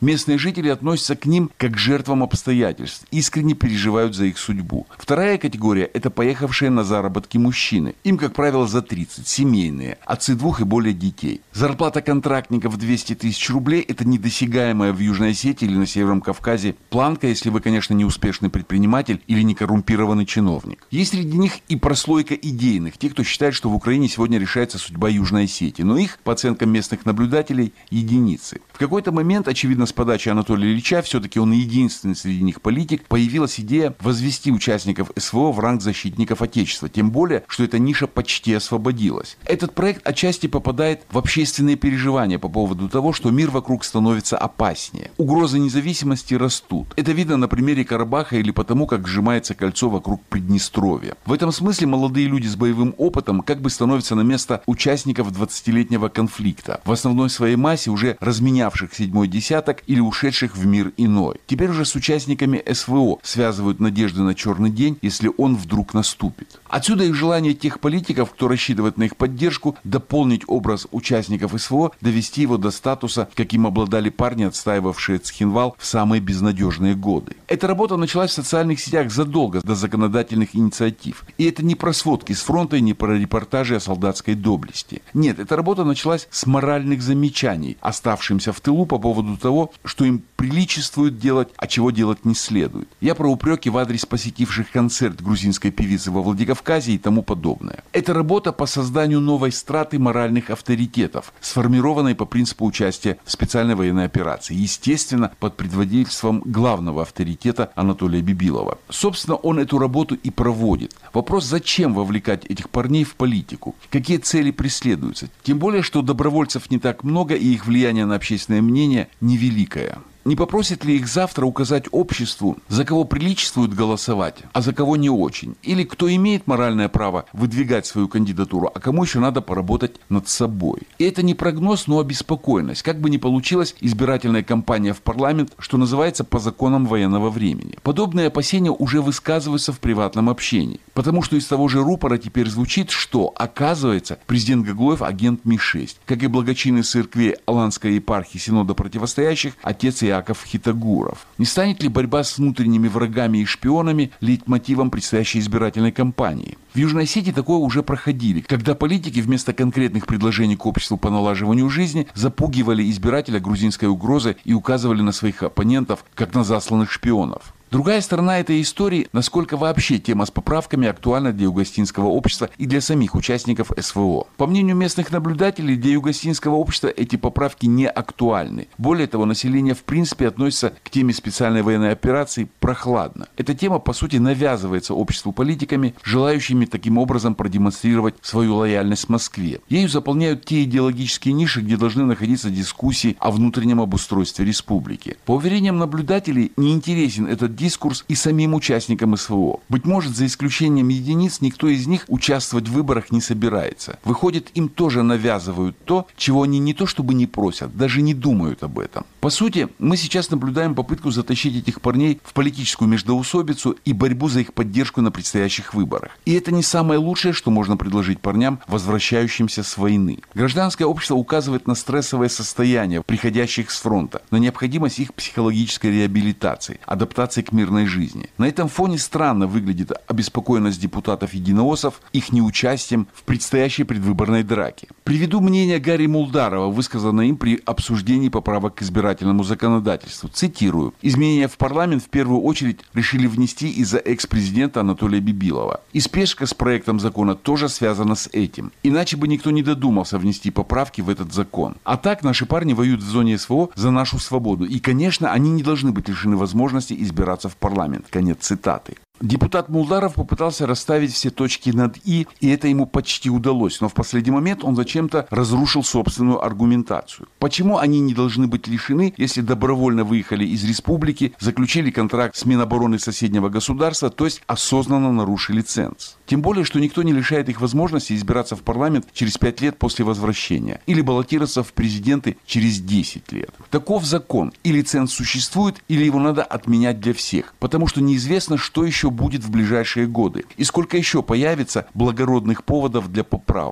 Местные жители относятся к ним как к жертвам обстоятельств, искренне переживают за их судьбу. Вторая категория – это поехавшие на заработки мужчины. Им, как правило, за тридцать, семейные, отцы двух и более детей. Зарплата контрактников двести тысяч рублей – это недосягаемая в Южной Осетии или на Северном Кавказе планка, если вы, конечно, не успешный предприниматель или не коррумпированный чиновник. Есть среди них и прослойка идейных, те, кто считает, что в Украине сегодня решается судьба Южной Осетии, но их, по оценкам местных наблюдателей, единицы. В какой-то момент, очевидно, с подачи Анатолия Ильича, все-таки он единственный среди них политик, появилась идея возвести участников СВО в ранг защитников Отечества, тем более, что эта ниша почти освободилась. Этот проект отчасти попадает в общественные переживания по поводу того, что мир вокруг становится опаснее. Угрозы независимости растут. Это видно на примере Карабаха или потому, как сжимается кольцо вокруг Приднестровья. В этом смысле молодые люди с боевым опытом как бы становятся на место участников двадцатилетнего конфликта, в основной своей массе уже разменявших седьмой десяток или ушедших в мир иной. Теперь уже с участниками СВО связывают надежды на черный день, если он вдруг наступит. Отсюда и желание тех политиков, кто рассчитывает на их поддержку, дополнить образ участников СВО, довести его до статуса, каким обладали парни, отстаивавшие Цхинвал в самые безнадежные годы. Эта работа началась в социальных сетях задолго до законодательных инициатив. И это не про сводки с фронта и не про репортажи о солдатской доблести. Нет, эта работа началась с моральных замечаний, оставшимся в тылу по поводу того, что им приличествует делать, а чего делать не следует. Я про упреки в адрес посетивших концерт грузинской певицы во Владикавказе и тому подобное. Это работа по созданию новой страты моральных авторитетов, сформированной по принципу участия в специальной военной операции, естественно, под предводительством главного авторитета Анатолия Бибилова. Собственно, он эту работу и проводит. Вопрос, зачем вовлекать этих парней в политику? Какие цели преследуются? Тем более, что добровольцев не так много, и их влияние на общественное мнение невеликое. Не попросит ли их завтра указать обществу, за кого приличествует голосовать, а за кого не очень? Или кто имеет моральное право выдвигать свою кандидатуру, а кому еще надо поработать над собой? И это не прогноз, но обеспокоенность. Как бы ни получилась избирательная кампания в парламент, что называется, по законам военного времени. Подобные опасения уже высказываются в приватном общении. Потому что из того же рупора теперь звучит, что, оказывается, президент Гаглоев агент Ми шесть. Как и благочинный церкви Аланской епархии Синода противостоящих, отец Иаков Хитагуров. Не станет ли борьба с внутренними врагами и шпионами лейтмотивом предстоящей избирательной кампании? В Южной Осетии такое уже проходили, когда политики вместо конкретных предложений к обществу по налаживанию жизни запугивали избирателя грузинской угрозой и указывали на своих оппонентов, как на засланных шпионов. Другая сторона этой истории, насколько вообще тема с поправками актуальна для югоостинского общества и для самих участников СВО. По мнению местных наблюдателей, для югоостинского общества эти поправки не актуальны. Более того, население в принципе относится к теме специальной военной операции прохладно. Эта тема, по сути, навязывается обществу политиками, желающими таким образом продемонстрировать свою лояльность Москве. Ею заполняют те идеологические ниши, где должны находиться дискуссии о внутреннем обустройстве республики. По уверениям наблюдателей, неинтересен этот дискурс и самим участникам СВО. Быть может, за исключением единиц, никто из них участвовать в выборах не собирается. Выходит, им тоже навязывают то, чего они не то чтобы не просят, даже не думают об этом. По сути, мы сейчас наблюдаем попытку затащить этих парней в политическую междоусобицу и борьбу за их поддержку на предстоящих выборах. И это не самое лучшее, что можно предложить парням, возвращающимся с войны. Гражданское общество указывает на стрессовое состояние приходящих с фронта, на необходимость их психологической реабилитации, адаптации к мирной жизни. На этом фоне странно выглядит обеспокоенность депутатов единоосов их неучастием в предстоящей предвыборной драке. Приведу мнение Гарри Мулдарова, высказанное им при обсуждении поправок к избирательному законодательству. Цитирую. «Изменения в парламент в первую очередь решили внести из-за экс-президента Анатолия Бибилова. И спешка с проектом закона тоже связана с этим. Иначе бы никто не додумался внести поправки в этот закон. А так наши парни воюют в зоне СВО за нашу свободу. И, конечно, они не должны быть лишены возможности избираться в парламент». Конец цитаты. Депутат Мулдаров попытался расставить все точки над «и», и это ему почти удалось, но в последний момент он зачем-то разрушил собственную аргументацию. Почему они не должны быть лишены, если добровольно выехали из республики, заключили контракт с Минобороны соседнего государства, то есть осознанно нарушили ценз? Тем более, что никто не лишает их возможности избираться в парламент через пять лет после возвращения или баллотироваться в президенты через десять лет. Таков закон. Или ценз существует, или его надо отменять для всех, потому что неизвестно, что еще будет в ближайшие годы и сколько еще появится благородных поводов для поправок.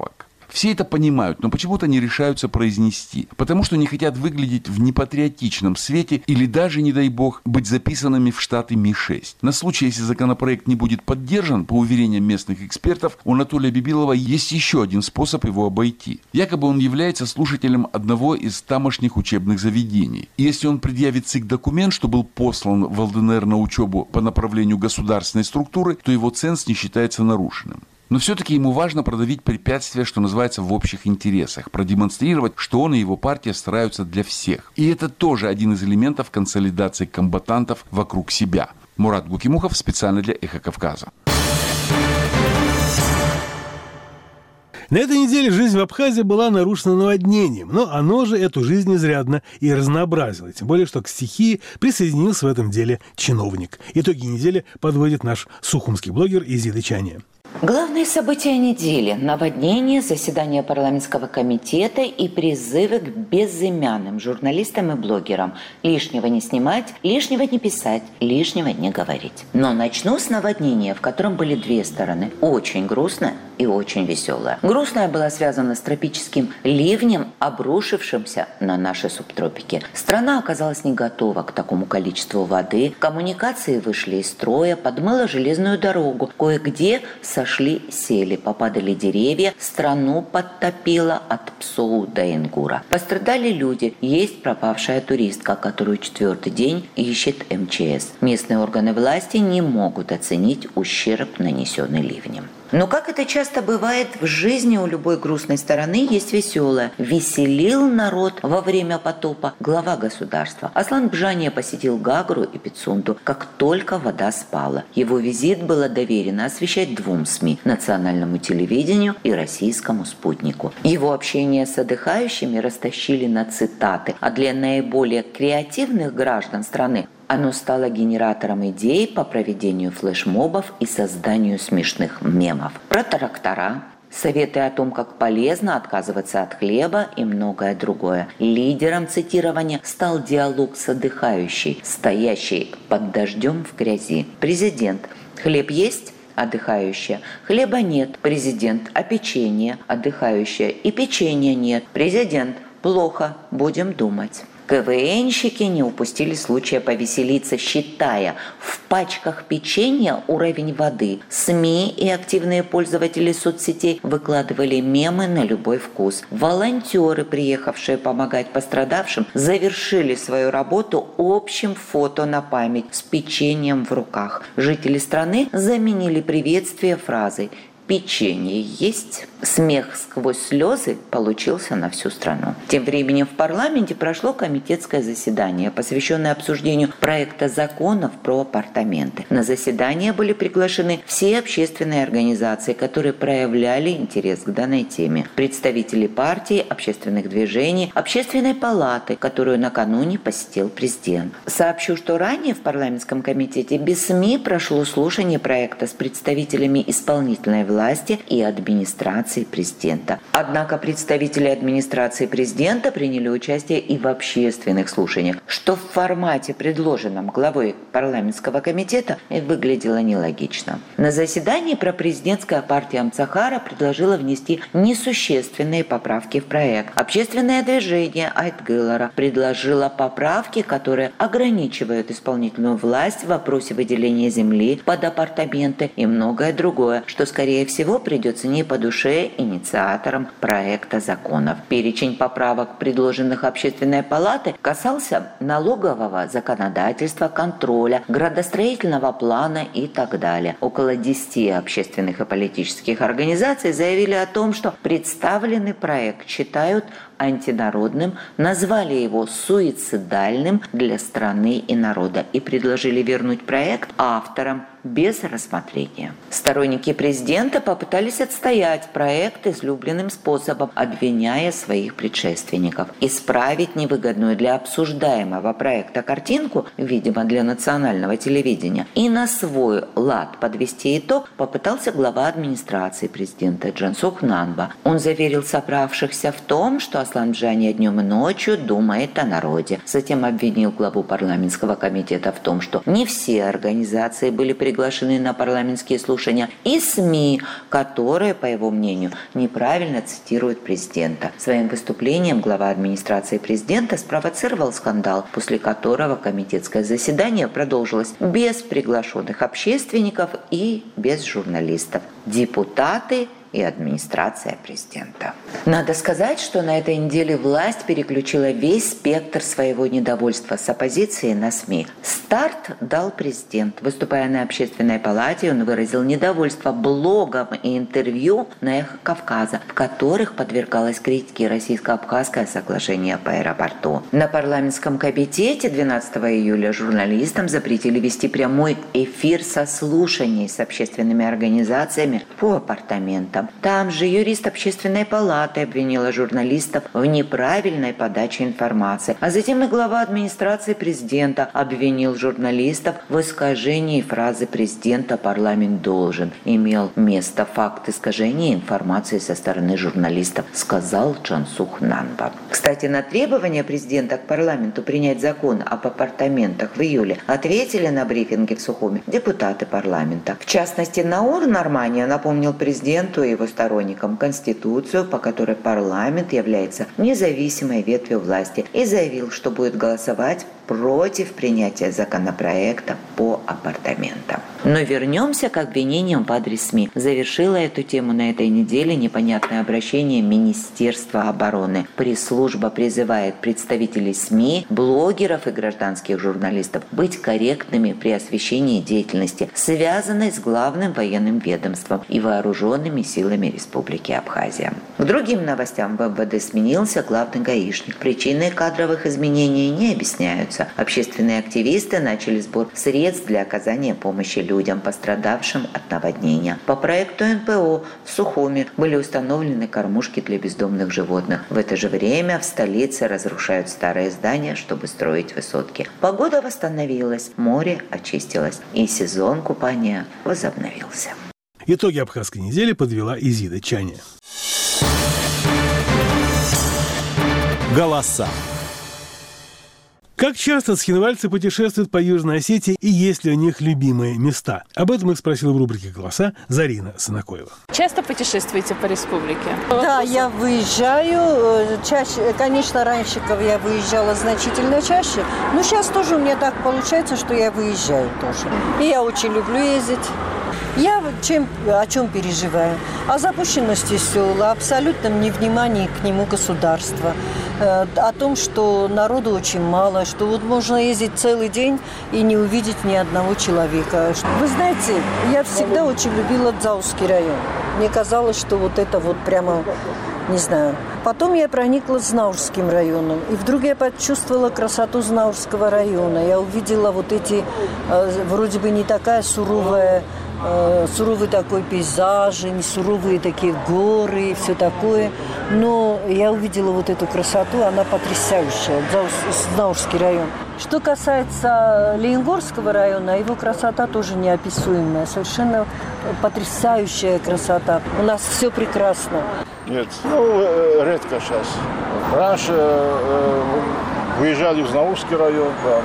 Все это понимают, но почему-то не решаются произнести, потому что не хотят выглядеть в непатриотичном свете или даже, не дай бог, быть записанными в штаты Ми шесть. На случай, если законопроект не будет поддержан, по уверениям местных экспертов, у Анатолия Бибилова есть еще один способ его обойти. Якобы он является слушателем одного из тамошних учебных заведений. И если он предъявит ЦИК документ, что был послан в ЛДНР на учебу по направлению государственной структуры, то его ценз не считается нарушенным. Но все-таки ему важно продавить препятствия, что называется, в общих интересах, продемонстрировать, что он и его партия стараются для всех. И это тоже один из элементов консолидации комбатантов вокруг себя. Мурат Гукимухов специально для «Эхо Кавказа». На этой неделе жизнь в Абхазии была нарушена наводнением, но оно же эту жизнь изрядно и разнообразило. Тем более, что к стихии присоединился в этом деле чиновник. Итоги недели подводит наш сухумский блогер Изида Чания. Главные события недели – наводнение, заседание парламентского комитета и призывы к безымянным журналистам и блогерам. Лишнего не снимать, лишнего не писать, лишнего не говорить. Но начну с наводнения, в котором были две стороны. Очень грустная и очень веселая. Грустная была связана с тропическим ливнем, обрушившимся на наши субтропики. Страна оказалась не готова к такому количеству воды. Коммуникации вышли из строя, подмыло железную дорогу. Кое-где сошли сели, попадали деревья, страну подтопило от Псоу до Ингура. Пострадали люди, есть пропавшая туристка, которую четвертый день ищет эм че эс. Местные органы власти не могут оценить ущерб, нанесенный ливнем. Но, как это часто бывает в жизни, у любой грустной стороны есть веселое. Веселил народ во время потопа глава государства. Аслан Бжания посетил Гагру и Пицунду, как только вода спала. Его визит было доверено освещать двум СМИ – национальному телевидению и российскому спутнику. Его общение с отдыхающими растащили на цитаты, а для наиболее креативных граждан страны оно стало генератором идей по проведению флешмобов и созданию смешных мемов. Про трактора, советы о том, как полезно отказываться от хлеба и многое другое. Лидером цитирования стал диалог с отдыхающей, стоящей под дождем в грязи. Президент: хлеб есть? Отдыхающая: хлеба нет. Президент: а печенье? Отдыхающая: и печенья нет. Президент: плохо, будем думать. КВНщики не упустили случая повеселиться, считая в пачках печенья уровень воды. СМИ и активные пользователи соцсетей выкладывали мемы на любой вкус. Волонтеры, приехавшие помогать пострадавшим, завершили свою работу общим фото на память с печеньем в руках. Жители страны заменили приветствие фразой «Печенье есть?». Смех сквозь слезы получился на всю страну. Тем временем в парламенте прошло комитетское заседание, посвященное обсуждению проекта законов про апартаменты. На заседание были приглашены все общественные организации, которые проявляли интерес к данной теме. Представители партий, общественных движений, общественной палаты, которую накануне посетил президент. Сообщу, что ранее в парламентском комитете без СМИ прошло слушание проекта с представителями исполнительной власти и администрации президента. Однако представители администрации президента приняли участие и в общественных слушаниях, что в формате, предложенном главой парламентского комитета, выглядело нелогично. На заседании пропрезидентская партия Амцахара предложила внести несущественные поправки в проект. Общественное движение Айтгылара предложило поправки, которые ограничивают исполнительную власть в вопросе выделения земли под апартаменты и многое другое, что, скорее всего, придется не по душе инициаторам проекта законов. Перечень поправок, предложенных Общественной палатой, касался налогового законодательства, контроля, градостроительного плана и так далее. Около десяти общественных и политических организаций заявили о том, что представленный проект считают антинародным, назвали его суицидальным для страны и народа и предложили вернуть проект авторам без рассмотрения. Сторонники президента попытались отстоять проект излюбленным способом, обвиняя своих предшественников. Исправить невыгодную для обсуждаемого проекта картинку, видимо, для национального телевидения, и на свой лад подвести итог попытался глава администрации президента Джансук Нанба. Он заверил собравшихся в том, что Аслан Бжания днем и ночью думает о народе. Затем обвинил главу парламентского комитета в том, что не все организации были приглашены приглашены на парламентские слушания, и СМИ, которые, по его мнению, неправильно цитируют президента. Своим выступлением глава администрации президента спровоцировал скандал, после которого комитетское заседание продолжилось без приглашенных общественников и без журналистов. Депутаты и администрация президента. Надо сказать, что на этой неделе власть переключила весь спектр своего недовольства с оппозиции на СМИ. Старт дал президент. Выступая на Общественной палате, он выразил недовольство блогом и интервью на «Эхо Кавказа», в которых подвергалось критике российско-абхазское соглашение по аэропорту. На парламентском комитете двенадцатого июля журналистам запретили вести прямой эфир со слушаний с общественными организациями по апартаментам. Там же юрист Общественной палаты обвинила журналистов в неправильной подаче информации. А затем и глава администрации президента обвинил журналистов в искажении фразы президента «парламент должен». Имел место факт искажения информации со стороны журналистов, сказал Джансух Нанба. Кстати, на требование президента к парламенту принять закон об апартаментах в июле ответили на брифинге в Сухуми депутаты парламента. В частности, Наур Нормания напомнил президенту и его сторонникам Конституцию, по которой парламент является независимой ветвью власти, и заявил, что будет голосовать против принятия законопроекта по апартаментам. Но вернемся к обвинениям в адрес СМИ. Завершила эту тему на этой неделе непонятное обращение Министерства обороны. Пресс-служба призывает представителей СМИ, блогеров и гражданских журналистов быть корректными при освещении деятельности, связанной с главным военным ведомством и вооруженными силами Республики Абхазия. К другим новостям в МВД сменился главный гаишник. Причины кадровых изменений не объясняются. Общественные активисты начали сбор средств для оказания помощи людям, пострадавшим от наводнения. По проекту эн пэ о в Сухуми были установлены кормушки для бездомных животных. В это же время в столице разрушают старые здания, чтобы строить высотки. Погода восстановилась, море очистилось, и сезон купания возобновился. Итоги абхазской недели подвела Изида Чаня. Голоса. Как часто цхинвальцы путешествуют по Южной Осетии и есть ли у них любимые места? Об этом их спросила в рубрике «Голоса» Зарина Санакоева. Часто путешествуете по республике? Да, я выезжаю. Чаще, конечно, раньше я выезжала значительно чаще, но сейчас тоже у меня так получается, что я выезжаю тоже. И я очень люблю ездить. Я чем, о чем переживаю? О запущенности села, абсолютном невнимании к нему государства, э, о том, что народу очень мало, что вот можно ездить целый день и не увидеть ни одного человека. Вы знаете, я всегда очень любила Дзаусский район. Мне казалось, что вот это вот прямо, не знаю. Потом я проникла Знаурским районом, и вдруг я почувствовала красоту Знаурского района. Я увидела вот эти, э, вроде бы не такая суровая, суровый такой пейзаж, не суровые такие горы и все такое. Но я увидела вот эту красоту, она потрясающая, Знаурский район. Что касается Лениногорского района, его красота тоже неописуемая, совершенно потрясающая красота. У нас все прекрасно. Нет, ну, редко сейчас. Раньше э, выезжали в Знаурский район, там,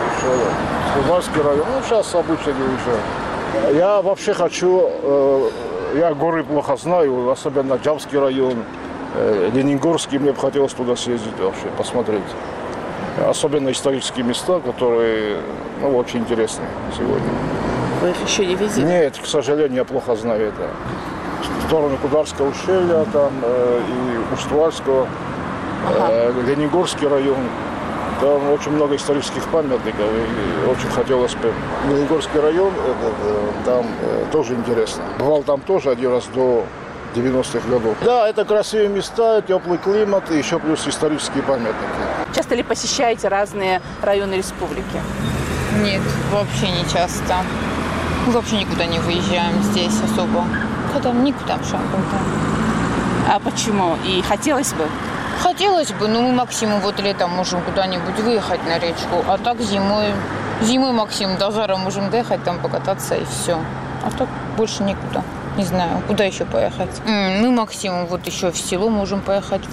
в Кузбасский район, ну, сейчас обычно не выезжаю. Я вообще хочу, э, я горы плохо знаю, особенно Джавский район, э, Лениногорский, мне бы хотелось туда съездить вообще, посмотреть. Особенно исторические места, которые, ну, очень интересны сегодня. Вы их еще не видели? Нет, к сожалению, я плохо знаю это. В сторону Кударского ущелья, там, э, и Уствальского, ага. э, Лениногорский район. Там очень много исторических памятников, и очень хотелось бы. Лениногорский район, там тоже интересно. Бывал там тоже один раз до девяностых годов. Да, это красивые места, теплый климат, и еще плюс исторические памятники. Часто ли посещаете разные районы республики? Нет, вообще не часто. Мы вообще никуда не выезжаем здесь особо. Когда никуда в Шампунта. А почему? И хотелось бы? Хотелось бы, но мы максимум вот летом можем куда-нибудь выехать на речку, а так зимой, зимой максимум до жара можем доехать, там покататься и все. А так больше никуда. Не знаю, куда еще поехать. Мы максимум вот еще в село можем поехать,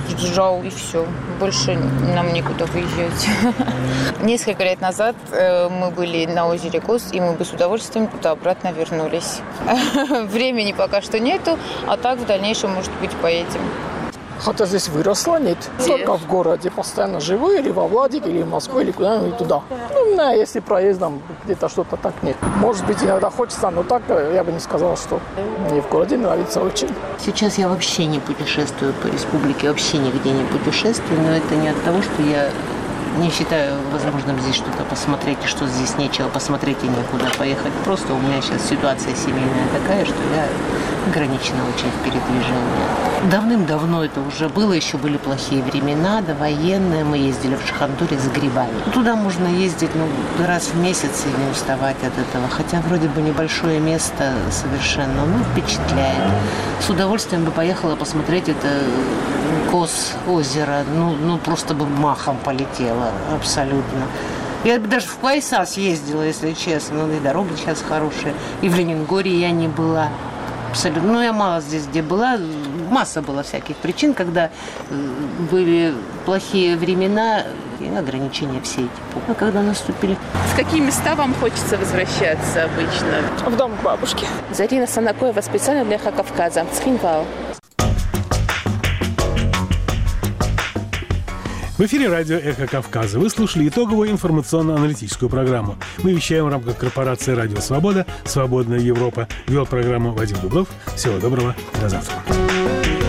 сжал, и все. Больше нам некуда выезжать. Несколько лет назад мы были на озере Кос, и мы бы с удовольствием туда-обратно вернулись. Времени пока что нету, а так в дальнейшем, может быть, поедем. Хотя здесь выросла, нет. Только в городе постоянно живу, или во Владике, или в Москву, или куда-нибудь туда. Ну, у меня, если проездом где-то что-то так нет. Может быть, иногда хочется, но так я бы не сказал, что мне в городе нравится очень. Сейчас я вообще не путешествую по республике, вообще нигде не путешествую, но это не от того, что я не считаю возможным здесь что-то посмотреть, и что здесь нечего посмотреть и некуда поехать. Просто у меня сейчас ситуация семейная такая, что я ограничена очень в передвижении. Давным-давно это уже было, еще были плохие времена, довоенные. Мы ездили в Шахандуре за грибами. Туда можно ездить ну, раз в месяц и не уставать от этого. Хотя вроде бы небольшое место совершенно, ну, впечатляет. С удовольствием бы поехала посмотреть это Кос, озеро. Ну, ну просто бы махом полетела. Абсолютно. Я бы даже в Квайса съездила, если честно. Ну, и дороги сейчас хорошие. И в Ленингоре я не была. Абсолютно. Ну, я мало здесь где была. Масса было всяких причин, когда были плохие времена и ограничения все эти. А когда наступили. В какие места вам хочется возвращаться обычно? В дом к бабушке. Зарина Санакоева специально для Хакавказа. Цхинвал. В эфире радио «Эхо Кавказа». Вы слушали итоговую информационно-аналитическую программу. Мы вещаем в рамках корпорации «Радио Свобода», «Свободная Европа». Вел программу Вадим Дубнов. Всего доброго. До завтра.